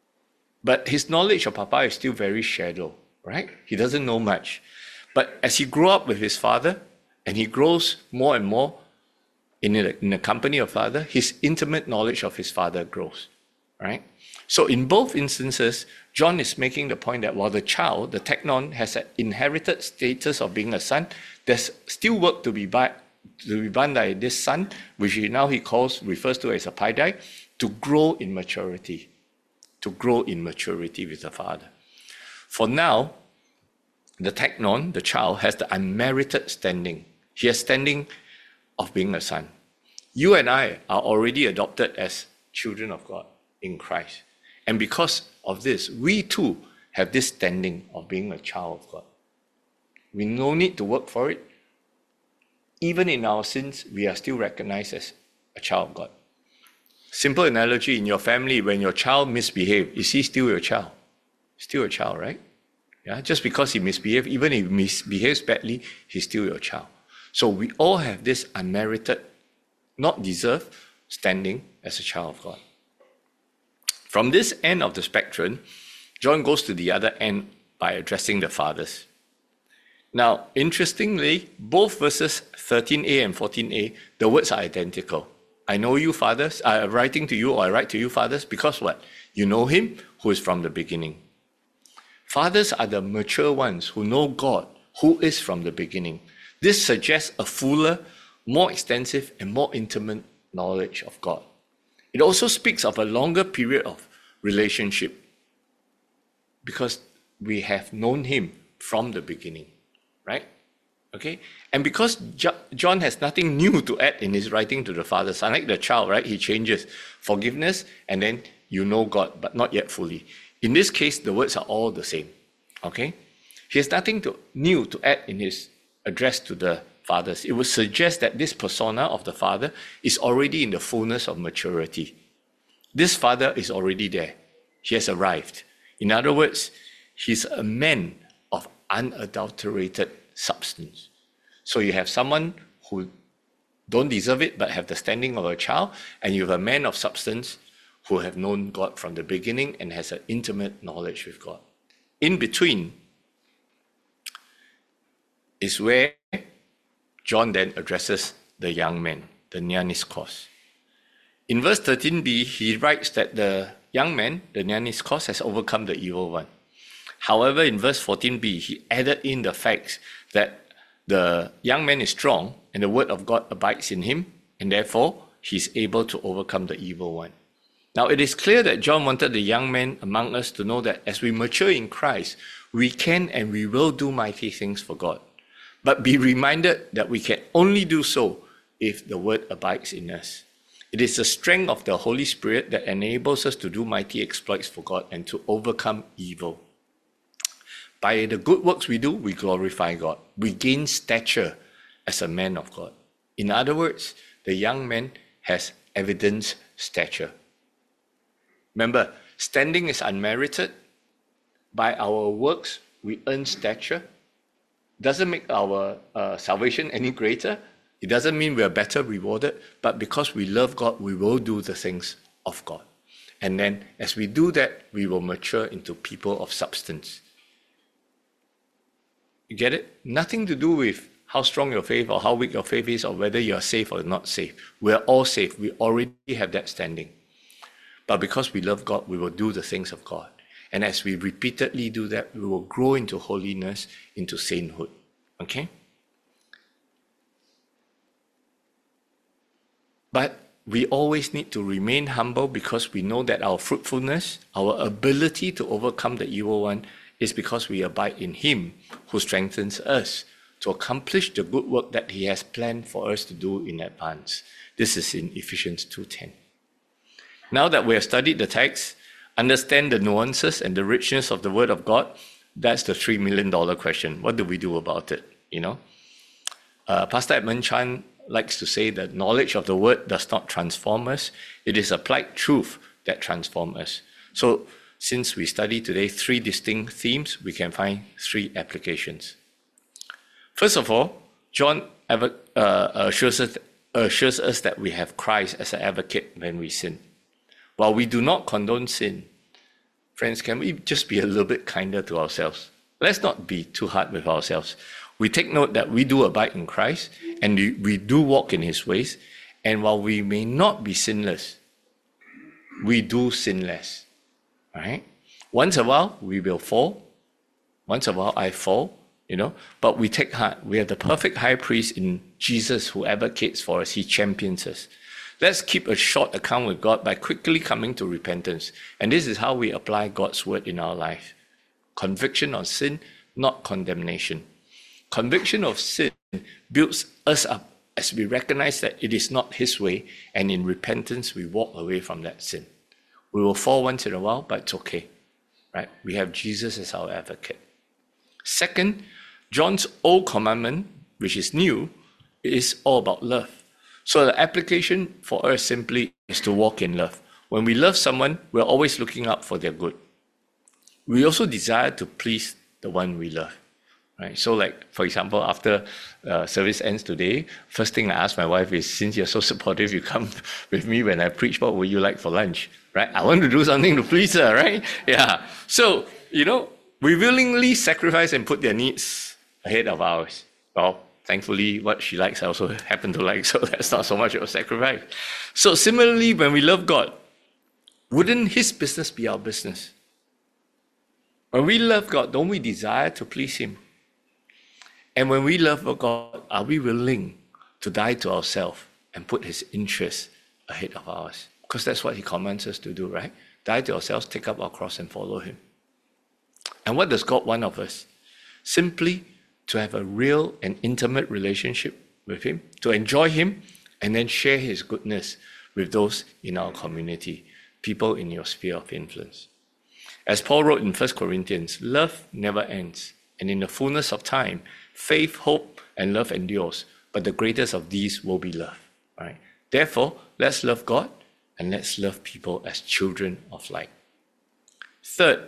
but his knowledge of papa is still very shallow, right? He doesn't know much. But as he grows up with his father, and he grows more and more in the, in the company of father, his intimate knowledge of his father grows, right? So in both instances, John is making the point that while the child, the teknon, has an inherited status of being a son, there's still work to be, by, to be done by this son, which he, now he calls, refers to as a paidai, to grow in maturity, to grow in maturity with the father. For now, the teknon, the child, has the unmerited standing. He has standing of being a son. You and I are already adopted as children of God in Christ. And because of this, we too have this standing of being a child of God. We no need to work for it. Even in our sins, we are still recognized as a child of God. Simple analogy, in your family, when your child misbehaves, is he still your child? Still a child, right? Yeah, just because he misbehaves, even if he misbehaves badly, he's still your child. So we all have this unmerited, not deserved, standing as a child of God. From this end of the spectrum, John goes to the other end by addressing the fathers. Now, interestingly, both verses thirteen a and fourteen a, the words are identical. I know you, fathers, I'm writing to you, or I write to you, fathers, because what? You know him who is from the beginning. Fathers are the mature ones who know God, who is from the beginning. This suggests a fuller, more extensive, and more intimate knowledge of God. It also speaks of a longer period of relationship because we have known him from the beginning, right? Okay? And because Jo- John has nothing new to add in his writing to the fathers, unlike the child, right? He changes forgiveness and then you know God, but not yet fully. In this case, the words are all the same, okay? He has nothing to, new to add in his address to the fathers. It would suggest that this persona of the father is already in the fullness of maturity. This father is already there. He has arrived. In other words, he's a man of unadulterated substance. So you have someone who don't deserve it but have the standing of a child, and you have a man of substance who have known God from the beginning and has an intimate knowledge with God. In between is where John then addresses the young man, the Neaniskos. In verse thirteen b, he writes that the young man, the Neaniskos, has overcome the evil one. However, in verse fourteen b, he added in the facts that the young man is strong and the word of God abides in him, and therefore he's able to overcome the evil one. Now, it is clear that John wanted the young men among us to know that as we mature in Christ, we can and we will do mighty things for God. But be reminded that we can only do so if the word abides in us. It is the strength of the Holy Spirit that enables us to do mighty exploits for God and to overcome evil. By the good works we do, we glorify God. We gain stature as a man of God. In other words, the young man has evidence stature. Remember, standing is unmerited. By our works, we earn stature. Doesn't make our uh, salvation any greater. It doesn't mean we are better rewarded, but because we love God, we will do the things of God. And then as we do that, we will mature into people of substance. You get it? Nothing to do with how strong your faith or how weak your faith is or whether you are safe or not safe. We are all safe. We already have that standing. But because we love God, we will do the things of God. And as we repeatedly do that, we will grow into holiness, into sainthood. Okay? But we always need to remain humble because we know that our fruitfulness, our ability to overcome the evil one is because we abide in Him who strengthens us to accomplish the good work that He has planned for us to do in advance. This is in Ephesians two ten. Now that we have studied the text, understand the nuances and the richness of the Word of God, that's the three million dollar question. What do we do about it? You know, uh, Pastor Edmund Chan likes to say that knowledge of the Word does not transform us. It is applied truth that transforms us. So since we study today three distinct themes, we can find three applications. First of all, John uh, assures us, assures us that we have Christ as an advocate when we sin. While we do not condone sin, friends, can we just be a little bit kinder to ourselves? Let's not be too hard with ourselves. We take note that we do abide in Christ and we do walk in His ways. And while we may not be sinless, we do sin less. Right? Once a while, we will fall. Once a while, I fall, you know. But we take heart. We have the perfect high priest in Jesus who advocates for us. He champions us. Let's keep a short account with God by quickly coming to repentance. And this is how we apply God's word in our life. Conviction of sin, not condemnation. Conviction of sin builds us up as we recognize that it is not His way, and in repentance, we walk away from that sin. We will fall once in a while, but it's okay, right? We have Jesus as our advocate. Second, John's old commandment, which is new, is all about love. So the application for us simply is to walk in love. When we love someone, we're always looking out for their good. We also desire to please the one we love. Right? So like, for example, after uh, service ends today, first thing I ask my wife is, since you're so supportive, you come with me when I preach, what would you like for lunch? Right? I want to do something to please her, right? Yeah. So, you know, we willingly sacrifice and put their needs ahead of ours. Well, thankfully, what she likes, I also happen to like, so that's not so much of a sacrifice. So similarly, when we love God, wouldn't His business be our business? When we love God, don't we desire to please Him? And when we love God, are we willing to die to ourselves and put His interests ahead of ours? Because that's what He commands us to do, right? Die to ourselves, take up our cross and follow Him. And what does God want of us? Simply to have a real and intimate relationship with Him, to enjoy Him, and then share His goodness with those in our community, people in your sphere of influence. As Paul wrote in First Corinthians, love never ends, and in the fullness of time, faith, hope, and love endures, but the greatest of these will be love. Right? Therefore, let's love God and let's love people as children of light. Third,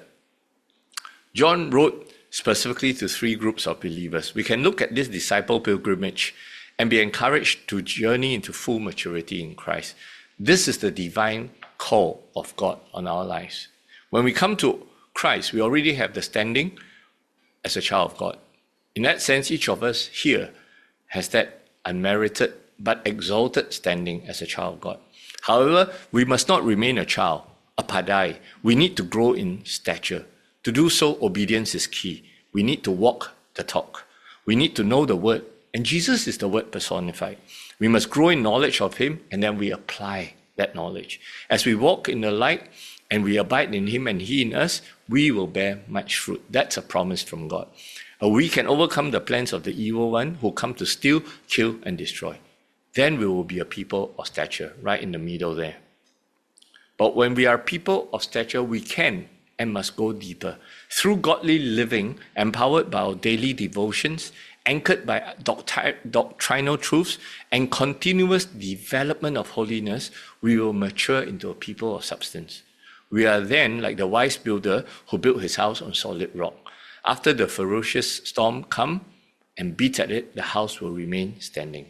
John wrote specifically to three groups of believers. We can look at this disciple pilgrimage and be encouraged to journey into full maturity in Christ. This is the divine call of God on our lives. When we come to Christ, we already have the standing as a child of God. In that sense, each of us here has that unmerited but exalted standing as a child of God. However, we must not remain a child, a padai. We need to grow in stature. To do so, obedience is key. We need to walk the talk. We need to know the word. And Jesus is the word personified. We must grow in knowledge of Him, and then we apply that knowledge. As we walk in the light and we abide in Him and He in us, we will bear much fruit. That's a promise from God. We can overcome the plans of the evil one who come to steal, kill, and destroy. Then we will be a people of stature, right in the middle there. But when we are people of stature, we can and must go deeper. Through godly living, empowered by our daily devotions anchored by doctri- doctrinal truths and continuous development of holiness, we will mature into a people of substance. We are then like the wise builder who built his house on solid rock. After the ferocious storm come and beat at it, the house will remain standing.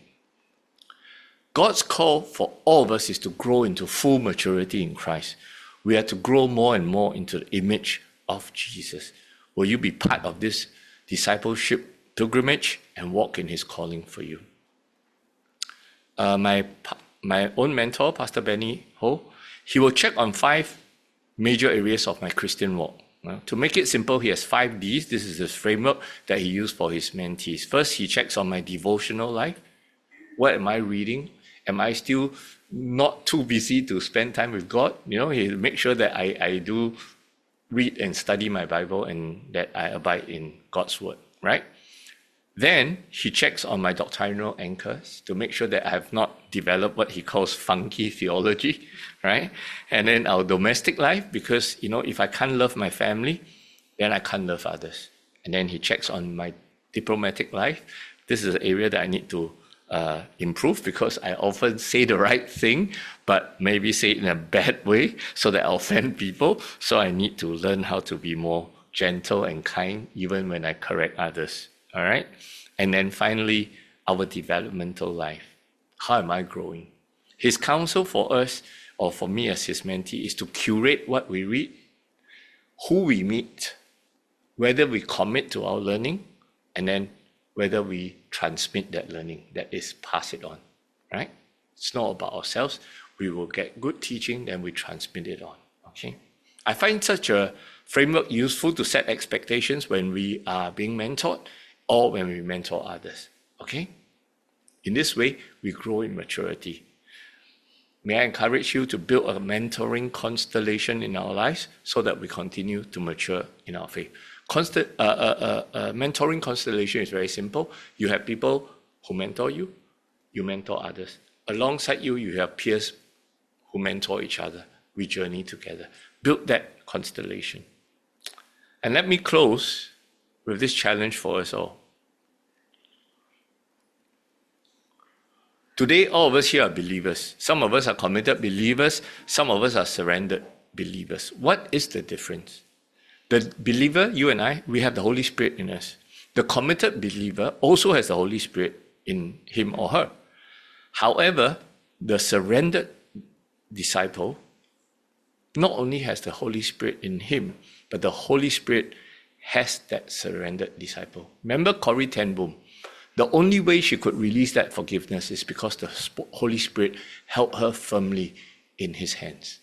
God's call for all of us is to grow into full maturity in Christ. We are to grow more and more into the image of Jesus. Will you be part of this discipleship pilgrimage and walk in his calling for you? Uh, my, my own mentor, Pastor Benny Ho, he will check on five major areas of my Christian walk. Uh, to make it simple, he has five Ds. This is the framework that he used for his mentees. First, he checks on my devotional life. What am I reading? Am I still not too busy to spend time with God? You know, he makes sure that I, I do read and study my Bible and that I abide in God's word, right? Then he checks on my doctrinal anchors to make sure that I have not developed what he calls funky theology, right? And then our domestic life, because, you know, if I can't love my family, then I can't love others. And then he checks on my diplomatic life. This is an area that I need to uh, improve because I often say the right thing, but maybe say it in a bad way so that I offend people. So I need to learn how to be more gentle and kind even when I correct others. All right. And then finally, our developmental life. How am I growing? His counsel for us, or for me as his mentee, is to curate what we read, who we meet, whether we commit to our learning, and then whether we transmit that learning, that is, pass it on. Right? It's not about ourselves. We will get good teaching, then we transmit it on. Okay. I find such a framework useful to set expectations when we are being mentored, or when we mentor others, okay? In this way, we grow in maturity. May I encourage you to build a mentoring constellation in our lives so that we continue to mature in our faith. Const- uh, uh, uh, uh, mentoring constellation is very simple. You have people who mentor you, you mentor others. Alongside you, you have peers who mentor each other. We journey together. Build that constellation. And let me close with this challenge for us all. Today, all of us here are believers. Some of us are committed believers. Some of us are surrendered believers. What is the difference? The believer, you and I, we have the Holy Spirit in us. The committed believer also has the Holy Spirit in him or her. However, the surrendered disciple not only has the Holy Spirit in him, but the Holy Spirit has that surrendered disciple. Remember Corrie ten Boom? The only way she could release that forgiveness is because the Holy Spirit held her firmly in his hands.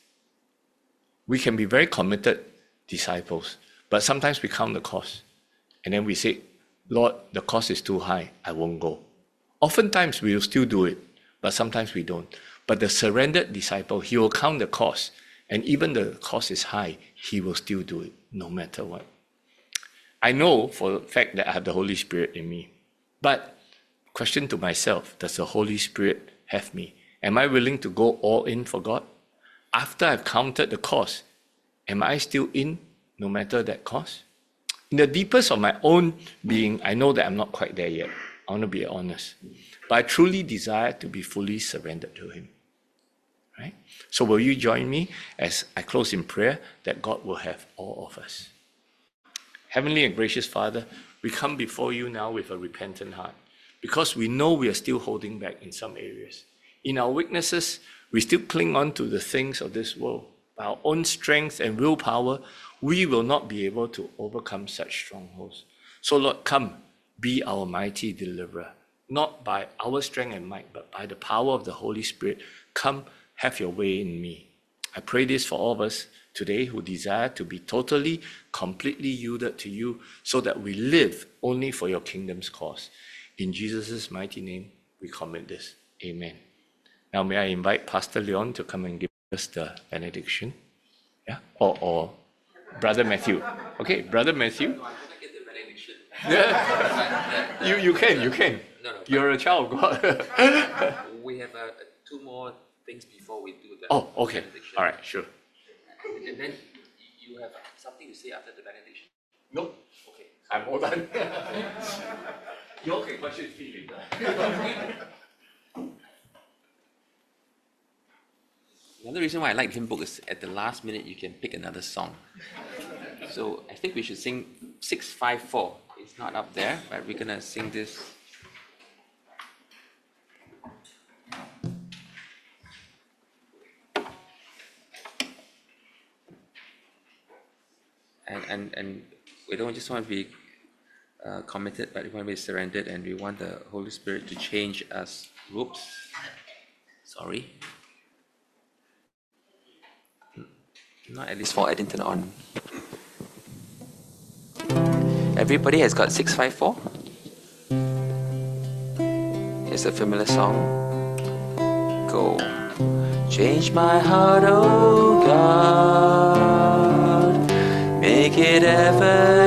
We can be very committed disciples, but sometimes we count the cost. And then we say, Lord, the cost is too high, I won't go. Oftentimes we will still do it, but sometimes we don't. But the surrendered disciple, he will count the cost. And even the cost is high, he will still do it, no matter what. I know for the fact that I have the Holy Spirit in me. But question to myself, does the Holy Spirit have me? Am I willing to go all in for God? After I've counted the cost, am I still in no matter that cost? In the deepest of my own being, I know that I'm not quite there yet. I want to be honest. But I truly desire to be fully surrendered to him. Right? So will you join me as I close in prayer that God will have all of us? Heavenly and gracious Father, we come before you now with a repentant heart because we know we are still holding back in some areas. In our weaknesses, we still cling on to the things of this world. By our own strength and willpower, we will not be able to overcome such strongholds. So Lord, come, be our mighty deliverer, not by our strength and might, but by the power of the Holy Spirit. Come, have your way in me. I pray this for all of us today who desire to be totally, completely yielded to you so that we live only for your kingdom's cause. In Jesus' mighty name, we commit this. Amen. Now may I invite Pastor Leon to come and give us the benediction. Yeah? Or, or Brother Matthew. Okay, Brother Matthew. Yeah. you, you can, you can. No, no, You're a child of God. we have uh, two more things before we do that. Oh, okay. All right, sure. And then you have something to say after the benediction? No. Okay. I'm all done. You can brush your teeth later. Another reason why I like hymn book is at the last minute you can pick another song. So I think we should sing six five four. It's not up there, but we're gonna sing this. And and and we don't just want to be uh, committed, but we want to be surrendered, and we want the Holy Spirit to change us. Whoops. Sorry. Not at least for Eddington on. Everybody has got six five four. It's a familiar song. Go. Change my heart, oh God, make it ever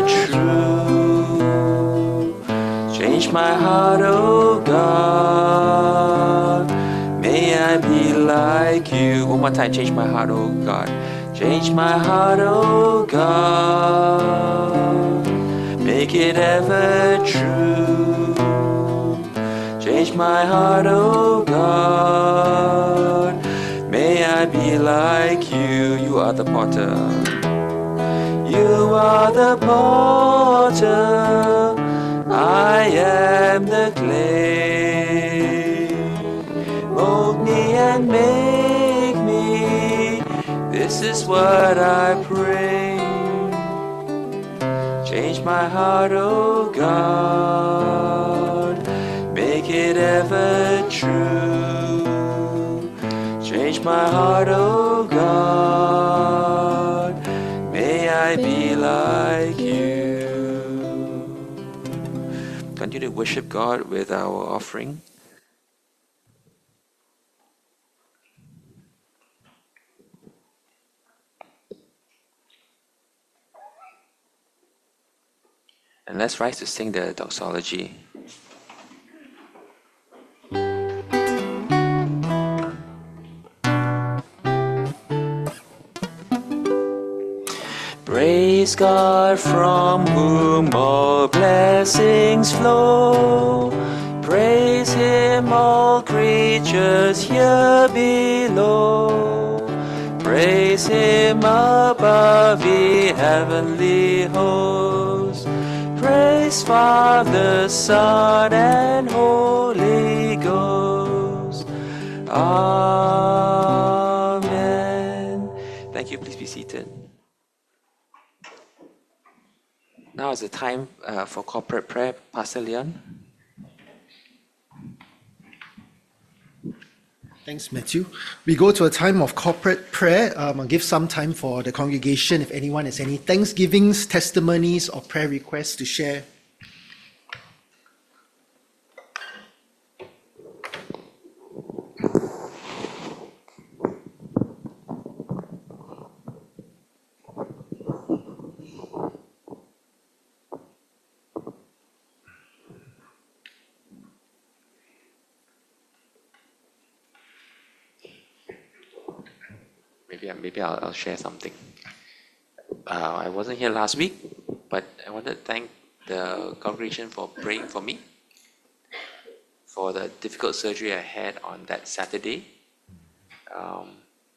true. Change my heart, oh God, may I be like you. One more time, change my heart, oh God. Change my heart, oh God, make it ever true. Change my heart, oh God, may I be like you. You are the potter. You are the potter, I am the clay. Mold me and make me, this is what I pray. Change my heart, oh God, make it ever true. Change my heart, oh God, may I be like you. Continue to worship God with our offering. And let's rise to sing the doxology. Praise God from whom all blessings flow. Praise Him, all creatures here below. Praise Him above, ye heavenly hosts. Praise Father, Son, and Holy Ghost. Amen. Thank you. Please be seated. Now is the time uh, for corporate prayer. Pastor Leon. Thanks, Matthew. We go to a time of corporate prayer. Um, I'll give some time for the congregation if anyone has any thanksgivings, testimonies, or prayer requests to share. Maybe, maybe I'll, I'll share something. Uh, I wasn't here last week, but I want to thank the congregation for praying for me for the difficult surgery I had on that Saturday. Um,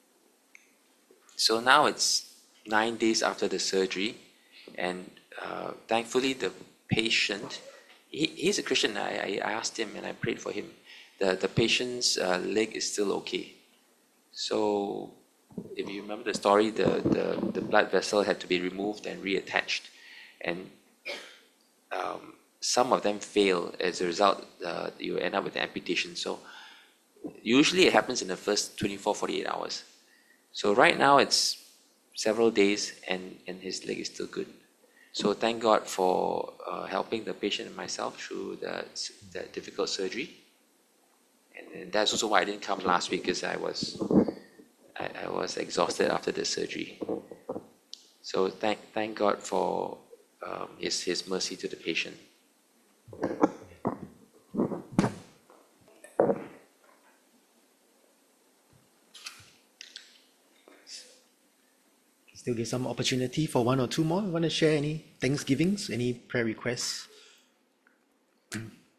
so now it's nine days after the surgery, and uh, thankfully the patient, he, he's a Christian. I, I asked him and I prayed for him. The, the patient's uh, leg is still okay. So if you remember the story, the, the, the blood vessel had to be removed and reattached. And um, some of them fail. As a result, uh, you end up with an amputation. So usually it happens in the first twenty-four, forty-eight hours. So right now it's several days and, and his leg is still good. So thank God for uh, helping the patient and myself through the, the difficult surgery. And, and that's also why I didn't come last week, because I was I, I was exhausted after the surgery. So thank thank God for um, his his mercy to the patient. Still give some opportunity for one or two more. Want to share any thanksgivings, any prayer requests?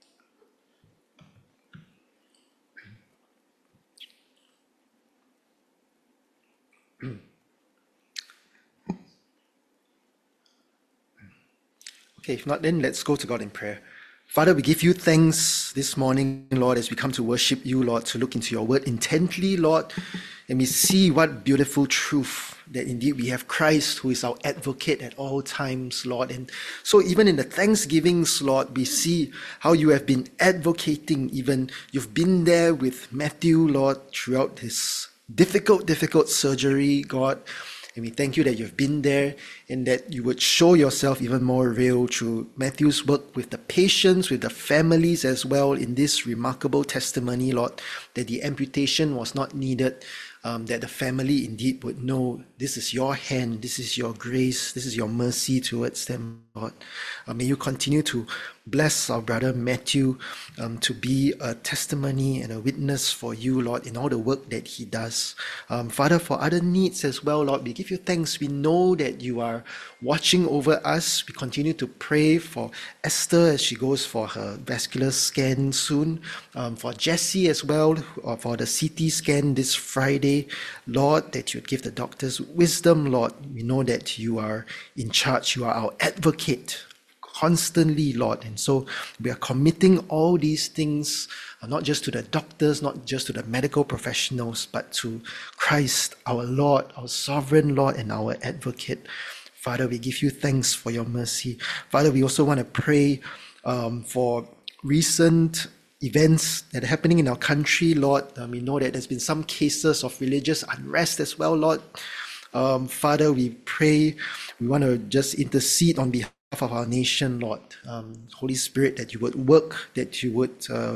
Okay, if not, then let's go to God in prayer. Father, we give you thanks this morning, Lord, as we come to worship you, Lord, to look into your word intently, Lord, and we see what beautiful truth that indeed we have Christ who is our advocate at all times, Lord. And so even in the thanksgivings, Lord, we see how you have been advocating, even you've been there with Matthew, Lord, throughout his difficult, difficult surgery, God. And we thank you that you've been there and that you would show yourself even more real through Matthew's work with the patients, with the families as well in this remarkable testimony, Lord, that the amputation was not needed, um, that the family indeed would know this is your hand, this is your grace, this is your mercy towards them, Lord. Uh, may you continue to bless our brother Matthew um, to be a testimony and a witness for you, Lord, in all the work that he does. Um, Father, for other needs as well, Lord, we give you thanks. We know that you are watching over us. We continue to pray for Esther as she goes for her vascular scan soon, um, for Jesse as well, or for the C T scan this Friday. Lord, that you'd give the doctors wisdom, Lord. We know that you are in charge. You are our advocate constantly, Lord. And so we are committing all these things, uh, not just to the doctors, not just to the medical professionals, but to Christ, our Lord, our sovereign Lord, and our advocate. Father, we give you thanks for your mercy. Father, we also want to pray um, for recent events that are happening in our country, Lord. Um, we know that there's been some cases of religious unrest as well, Lord. Um, Father, we pray, we want to just intercede on behalf of our nation, Lord. Um, Holy Spirit, that you would work, that you would uh,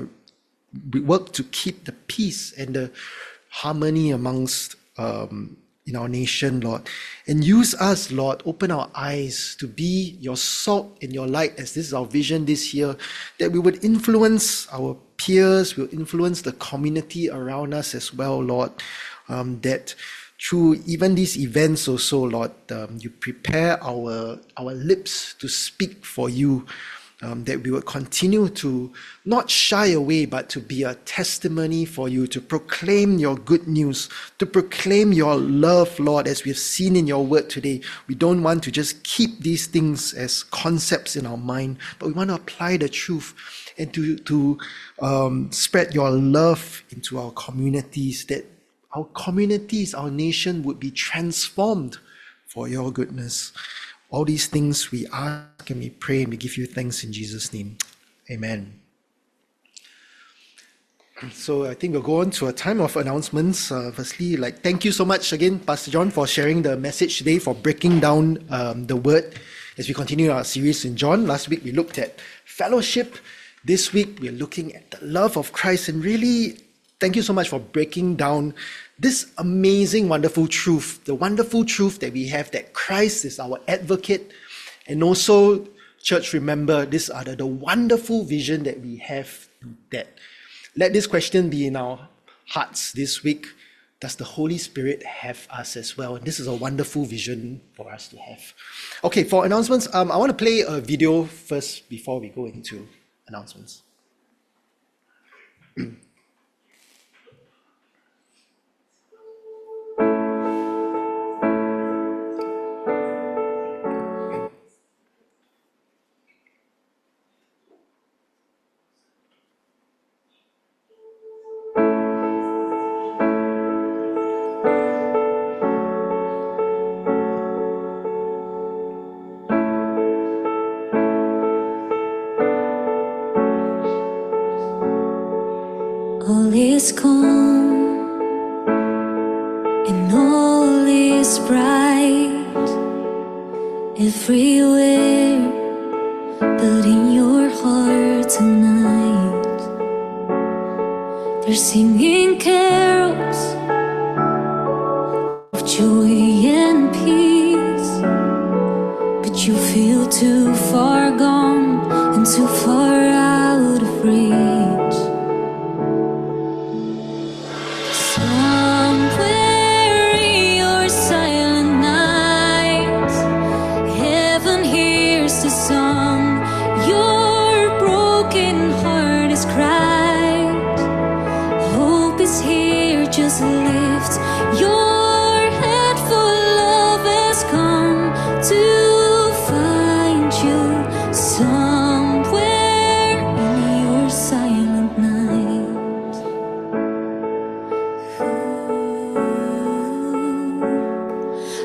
work to keep the peace and the harmony amongst um, in our nation, Lord. And use us, Lord, open our eyes to be your salt and your light, as this is our vision this year, that we would influence our peers, we'll influence the community around us as well, Lord, um, that through even these events also, Lord, um, you prepare our, our lips to speak for you, um, that we would continue to not shy away, but to be a testimony for you, to proclaim your good news, to proclaim your love, Lord, as we've seen in your word today. We don't want to just keep these things as concepts in our mind, but we want to apply the truth and to, to um, spread your love into our communities, that our communities, our nation would be transformed for your goodness. All these things we ask and we pray and we give you thanks in Jesus' name. Amen. So I think we'll go on to a time of announcements. Uh, firstly, like thank you so much again, Pastor John, for sharing the message today, for breaking down um, the word as we continue our series in John. Last week we looked at fellowship. This week we're looking at the love of Christ, and really thank you so much for breaking down this amazing, wonderful truth, the wonderful truth that we have that Christ is our advocate. And also, church, remember, these are the, the wonderful vision that we have, that let this question be in our hearts this week. Does the Holy Spirit have us as well? And this is a wonderful vision for us to have. Okay, for announcements, um, I want to play a video first before we go into announcements. All is calm and all is bright everywhere, but in your heart tonight they're singing carols of joy and peace, but you feel too far gone and too far out of reach. Just lift your head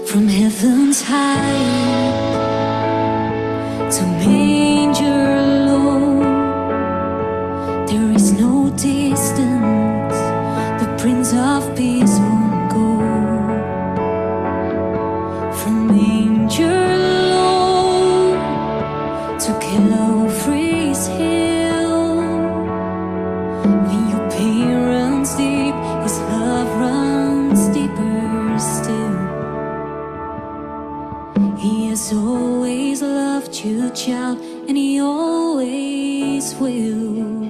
From heaven's height to manger low, there is no distance the Prince of Peace won't go. From manger low to Calvary's hill, when your pain runs deep, His love runs deeper still. He has always loved you, child, and He always will.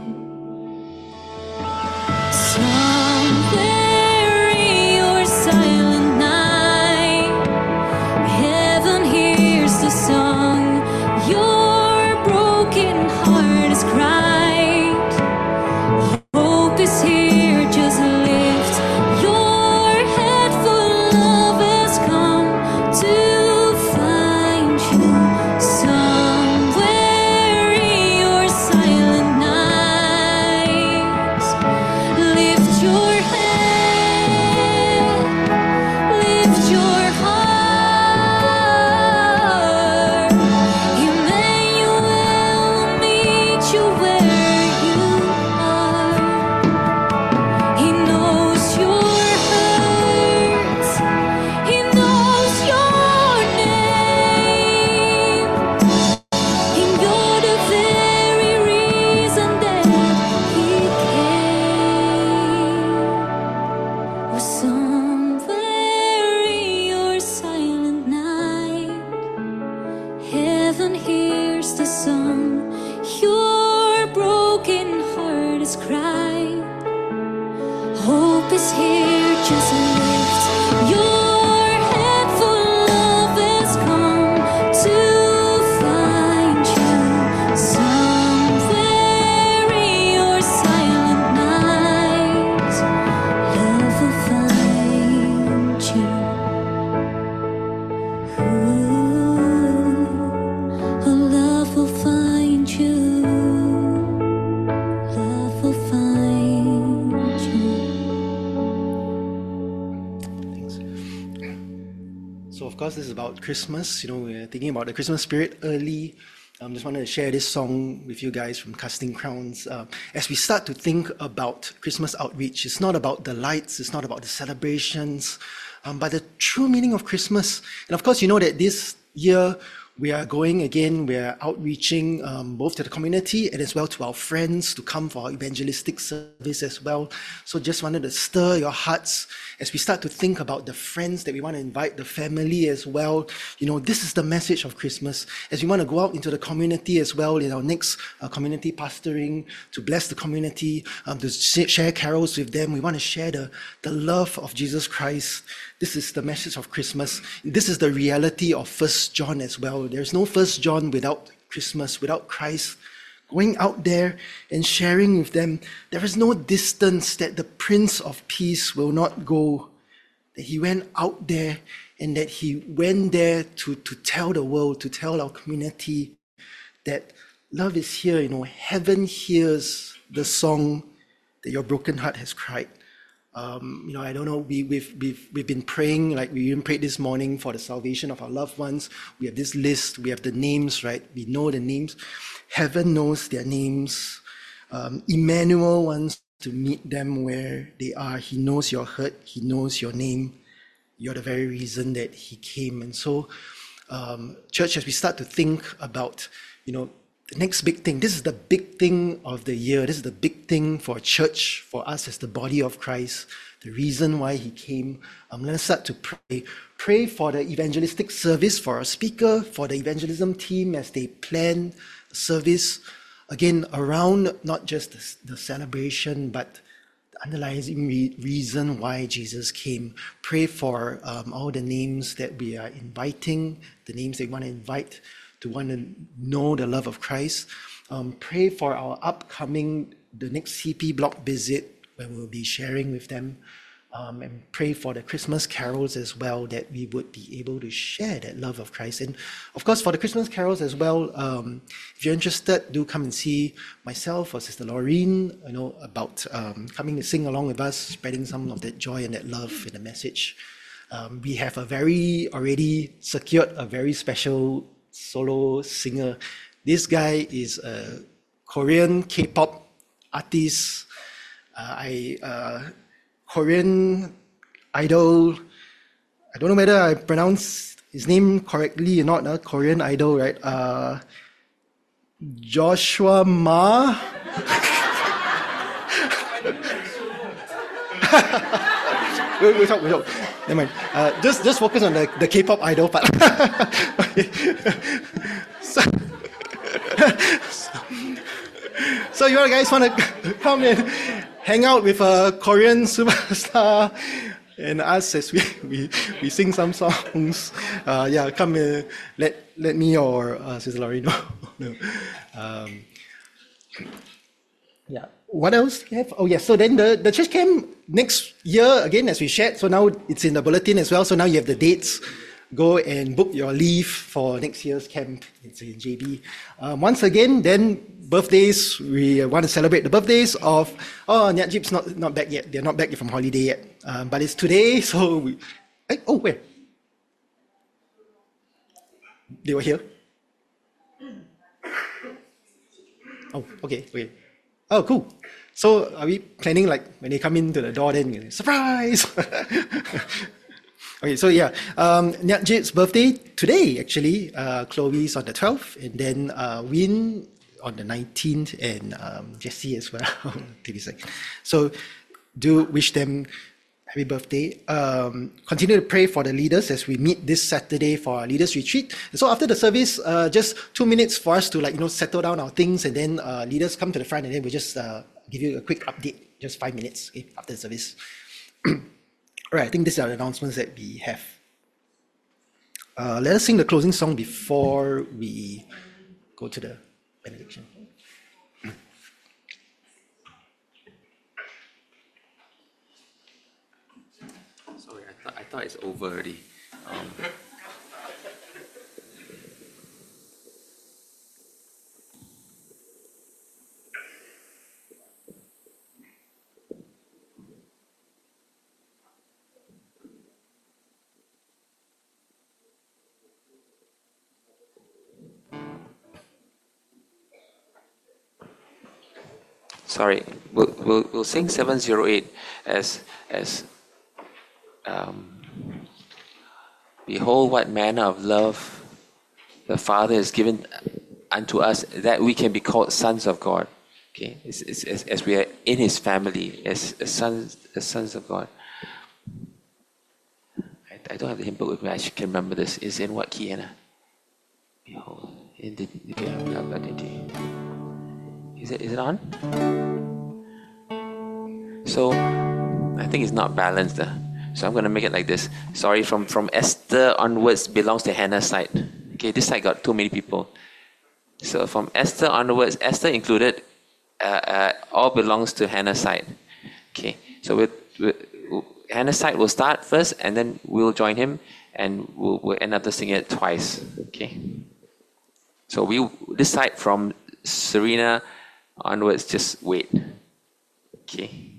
Somewhere in your silent night, heaven hears the song your broken heart has cried. Hope is here, just lift your head, for love has come to find you. Somewhere in your silent night, lift your head, lift your heart. Emmanuel will meet you where you are. He knows your hurts, He knows your name, and you're the very reason that He came. Oh, somewhere in your silent night, heaven hears the song your broken heart has cried. Hope is here, just lift your head, for love has come to find you. Somewhere in your silent night, love will find you. Ooh, oh, love will find you. Love will find you. So of course this is about Christmas. You know, we're thinking about the Christmas spirit early. I um, just wanted to share this song with you guys from Casting Crowns. Uh, as we start to think about Christmas outreach, it's not about the lights, it's not about the celebrations, um, but the true meaning of Christmas. And of course, you know that this year we are going again, we are outreaching um, both to the community and as well to our friends to come for our evangelistic service as well. So just wanted to stir your hearts as we start to think about the friends that we want to invite, the family as well. You know, this is the message of Christmas. As we want to go out into the community as well in our next uh, community pastoring, to bless the community, um, to sh- share carols with them. We want to share the, the love of Jesus Christ. This is the message of Christmas. This is the reality of First John as well. There's no First John without Christmas, without Christ. Going out there and sharing with them, there is no distance that the Prince of Peace will not go. That He went out there and that He went there to, to tell the world, to tell our community that love is here. You know, heaven hears the song that your broken heart has cried. Um, you know, I don't know, we, we've, we've, we've been praying, like we even prayed this morning for the salvation of our loved ones. We have this list, we have the names, right? We know the names. Heaven knows their names. Um, Emmanuel wants to meet them where they are. He knows your hurt. He knows your name. You're the very reason that He came. And so, um, church, as we start to think about, you know, the next big thing, this is the big thing of the year. This is the big thing for church, for us as the body of Christ, the reason why He came. Um, let us start to pray. Pray for the evangelistic service, for our speaker, for the evangelism team as they plan service, again, around not just the, the celebration, but the underlying re- reason why Jesus came. Pray for um, all the names that we are inviting, the names that we want to invite to want to know the love of Christ. Um, pray for our upcoming, the next C P block visit, where we'll be sharing with them. Um, and pray for the Christmas carols as well, that we would be able to share that love of Christ. And of course, for the Christmas carols as well, um, if you're interested, do come and see myself or Sister Laureen, you know, about um, coming to sing along with us, spreading some of that joy and that love in the message. um, we have a very already secured a very special solo singer. This guy is a Korean K-pop artist. Uh, I uh, Korean idol. I don't know whether I pronounced his name correctly or not. Uh, Korean idol, right? Uh, Joshua Ma. we'll, we'll talk, we'll talk. Never mind. Uh, just, just focus on the, the K-pop idol part. Okay. So, so you guys want to come and hang out with a Korean superstar and us as we, we, we sing some songs. Uh, yeah, come uh, let let me or uh, Sister Laurie know. No. Um, yeah. What else do you have? Oh, yes. So then the, the church camp next year, again, as we shared, so now it's in the bulletin as well. So now you have the dates. Go and book your leave for next year's camp. It's in J B. Um, once again, then birthdays, we want to celebrate the birthdays of, oh, Nyat Jeep's not, not back yet. They're not back from holiday yet. Um, but it's today, so we, eh, oh, where? They were here? Oh, okay, okay. Oh, cool. So are we planning like when they come into the door, then surprise? Okay, so yeah, um, Nyat Jit's birthday today actually. Uh, Chloe's on the twelfth, and then uh, Win on the nineteenth, and um, Jessie as well, twenty-second. So do wish them happy birthday. Um, continue to pray for the leaders as we meet this Saturday for our leaders retreat. So after the service, uh, just two minutes for us to like you know settle down our things, and then uh, leaders come to the front, and then we just uh, give you a quick update, just five minutes okay, after the service. All right, I think these are the announcements that we have. Uh, let us sing the closing song before we go to the benediction. Sorry, I thought I thought it's over already. Um, Sorry, we'll, we'll, we'll sing seven zero eight as, as um, behold what manner of love the Father has given unto us that we can be called sons of God. Okay, it's, it's, as, as we are in His family, as, as sons, as sons of God. I, I don't have the hymn book with me. I should can remember this. It's in what key, Anna? Behold, in the, okay, is it is it on? So I think it's not balanced. Uh. So I'm going to make it like this. Sorry, from, from Esther onwards belongs to Hannah's side. Okay, this side got too many people. So from Esther onwards, Esther included, uh, uh, all belongs to Hannah's side. Okay, so with, with Hannah's side will start first, and then we'll join him, and we'll, we'll end up singing it twice. Okay. So we this side from Serena onwards, just wait. Okay.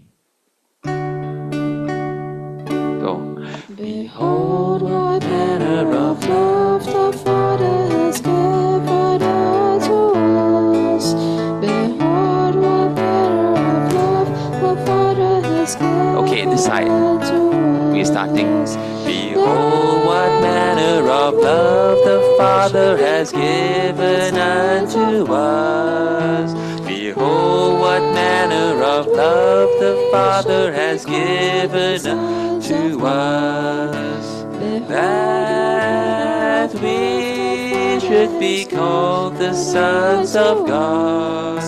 Go. Behold what manner of love the Father has given unto us. Behold what manner of love the Father has given Okay, this side. unto us. We're starting. Behold what manner of love the Father has given unto us. Behold what manner of love the Father has given unto us, that we should be called the sons of God,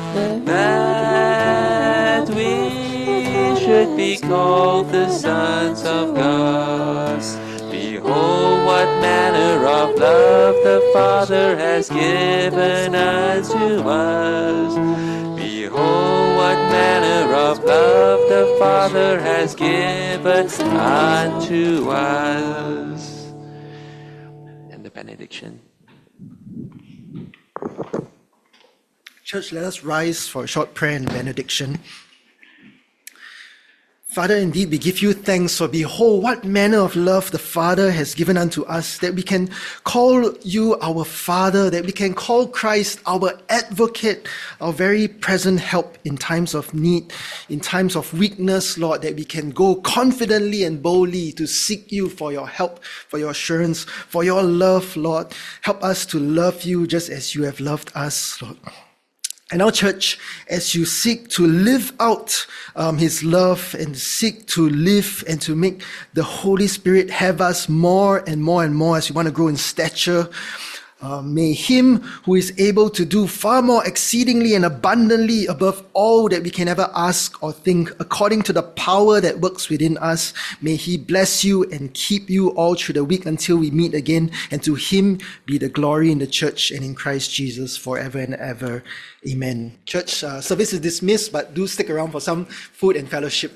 that we should be called the sons of God. Behold what manner of love the Father has given unto us. Behold what manner of love the Father has given unto us. And the benediction. Church, let us rise for a short prayer and benediction. Father, indeed, we give you thanks, for behold, what manner of love the Father has given unto us, that we can call you our Father, that we can call Christ our advocate, our very present help in times of need, in times of weakness, Lord, that we can go confidently and boldly to seek you for your help, for your assurance, for your love, Lord. Help us to love you just as you have loved us, Lord. And now, church, as you seek to live out um, his love and seek to live and to make the Holy Spirit have us more and more and more as we want to grow in stature, uh, may him who is able to do far more exceedingly and abundantly above all that we can ever ask or think, according to the power that works within us, may he bless you and keep you all through the week until we meet again. And to him be the glory in the church and in Christ Jesus forever and ever. Amen. Church, uh, service is dismissed, but do stick around for some food and fellowship.